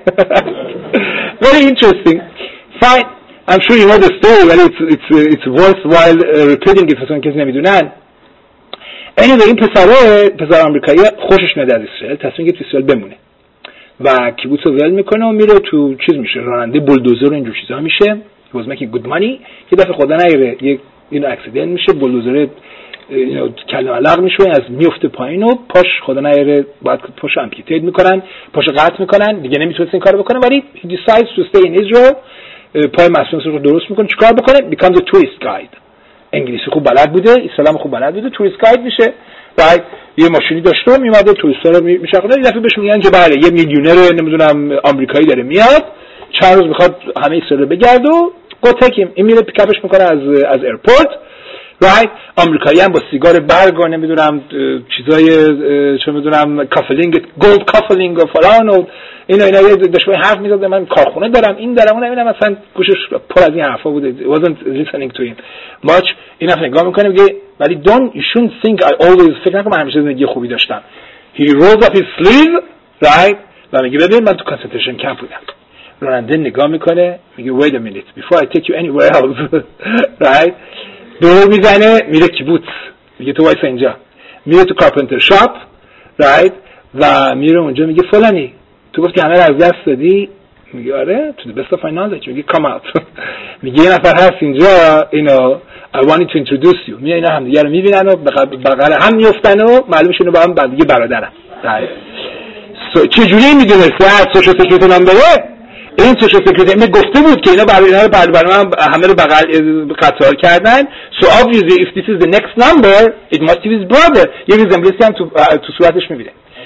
very interesting fine I'm sure you know the story but it's, it's, it's worthwhile uh, repeating it for some کسی نمیدونن. anyway این پسره پسر آمریکایی خوشش میاد از اسرائیل تصمیم گرفت اسرائیل بمونه و کیبوتس رو ول میکنه و میره تو چیز میشه راننده بولدوزر و اینجور چیزا میشه. he was making good money. یه دفعه خدا نگیره یک اینو اکسیدنت میشه بولدوزر اینو کلم علق میشه از میفته پایین و پاش خدا نگیره بعد پاش امپیوتیت میکنن پاش قطع میکنن دیگه نمیتونه این کارو بکنه ولی he decides to stay in Israel. پای مسئولش رو درست میکنه چیکار بکنه becomes a tourist guide. انگلیسی خوب بلد بوده اسلام خوب بلد بوده توریست گاید میشه بعد یه ماشینی داشته میومده توریستا رو میشغله یه دفعه بهش میگن که بله یه میلیونر نمیدونم آمریکایی داره میاد چند روز میخواد همه اسرائیل بگرده و گوتکیم این میره پیکاپش میکنه از از ایرپورت رایت. آمریکایی هم با سیگار برگ و نمیدونم چیزای چه میدونم کافلینگ گولد کافلینگ و فلان و اینا اینا داشتم حرف میزدم من کارخونه دارم این دارم اون نمیدونم مثلا گوشش پر از این حرفا بوده wasn't listening to him much. اینا نگاه میکنه میگه ولی don't you shouldn't think I always فکر نکنم همیشه زندگی خوبی داشتم. he rolls up his sleeve right و میگه ببین من تو کانسنتریشن کمپ بودم. راننده نگاه میکنه میگه wait a minute before I take you anywhere else right دور میزنه میره کیبوتس میگه تو وایسا اینجا میره تو کارپنتر شاپ رایت و میره اونجا میگه فلانی تو گفتی همه رو از دست دادی میگه آره تو the best of my knowledge میگه come out میگه یه نفر هست اینجا اینو I wanted to introduce you میگه اینا هم دیگه رو میبینن و بغل هم میفتن و معلومه شونه با هم بعد دیگه برادرم رایت. so چجوری میدونسته از سوشال سکیوریتی نمبره این سوشال سکیوریتی می گفته بود که اینا برای اینا برای برای همه رو بغل قطار کردن. so obviously if this is the next number it must be his brother. یه ریزمبلنسی هم تو تو صورتش میبینه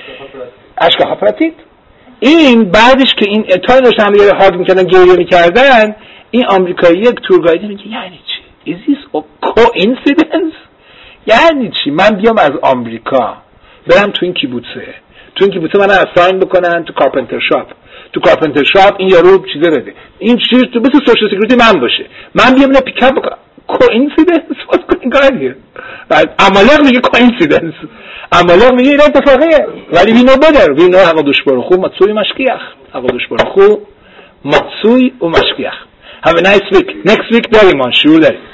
اشکا هاپراتید. این بعدش که این اتای داشتن هم یه هاگ میکردن گریه میکردن این آمریکایی یک تور گایدی میگه یعنی چی is this a coincidence یعنی چی من بیام از آمریکا برم تو این کیبوتسه تو این کیبوتسه من اساین بکنن تو کارپنتر شاپ تو کارپنتر شاپ این یارو چیزه بده این چیز تو مثل سوشال سکیوریتی من باشه من بیام اینو پیک اپ بکنم کوئینسیدنس what's going on here. بعد عمالق میگه کوئینسیدنس عمالق میگه این اتفاقیه ولی وی نو بدر وی نو هقدوش برخو ماتسوی مشکیخ هقدوش برخو ماتسوی و مشکیخ. have a nice week next week داریم آن شروع داریم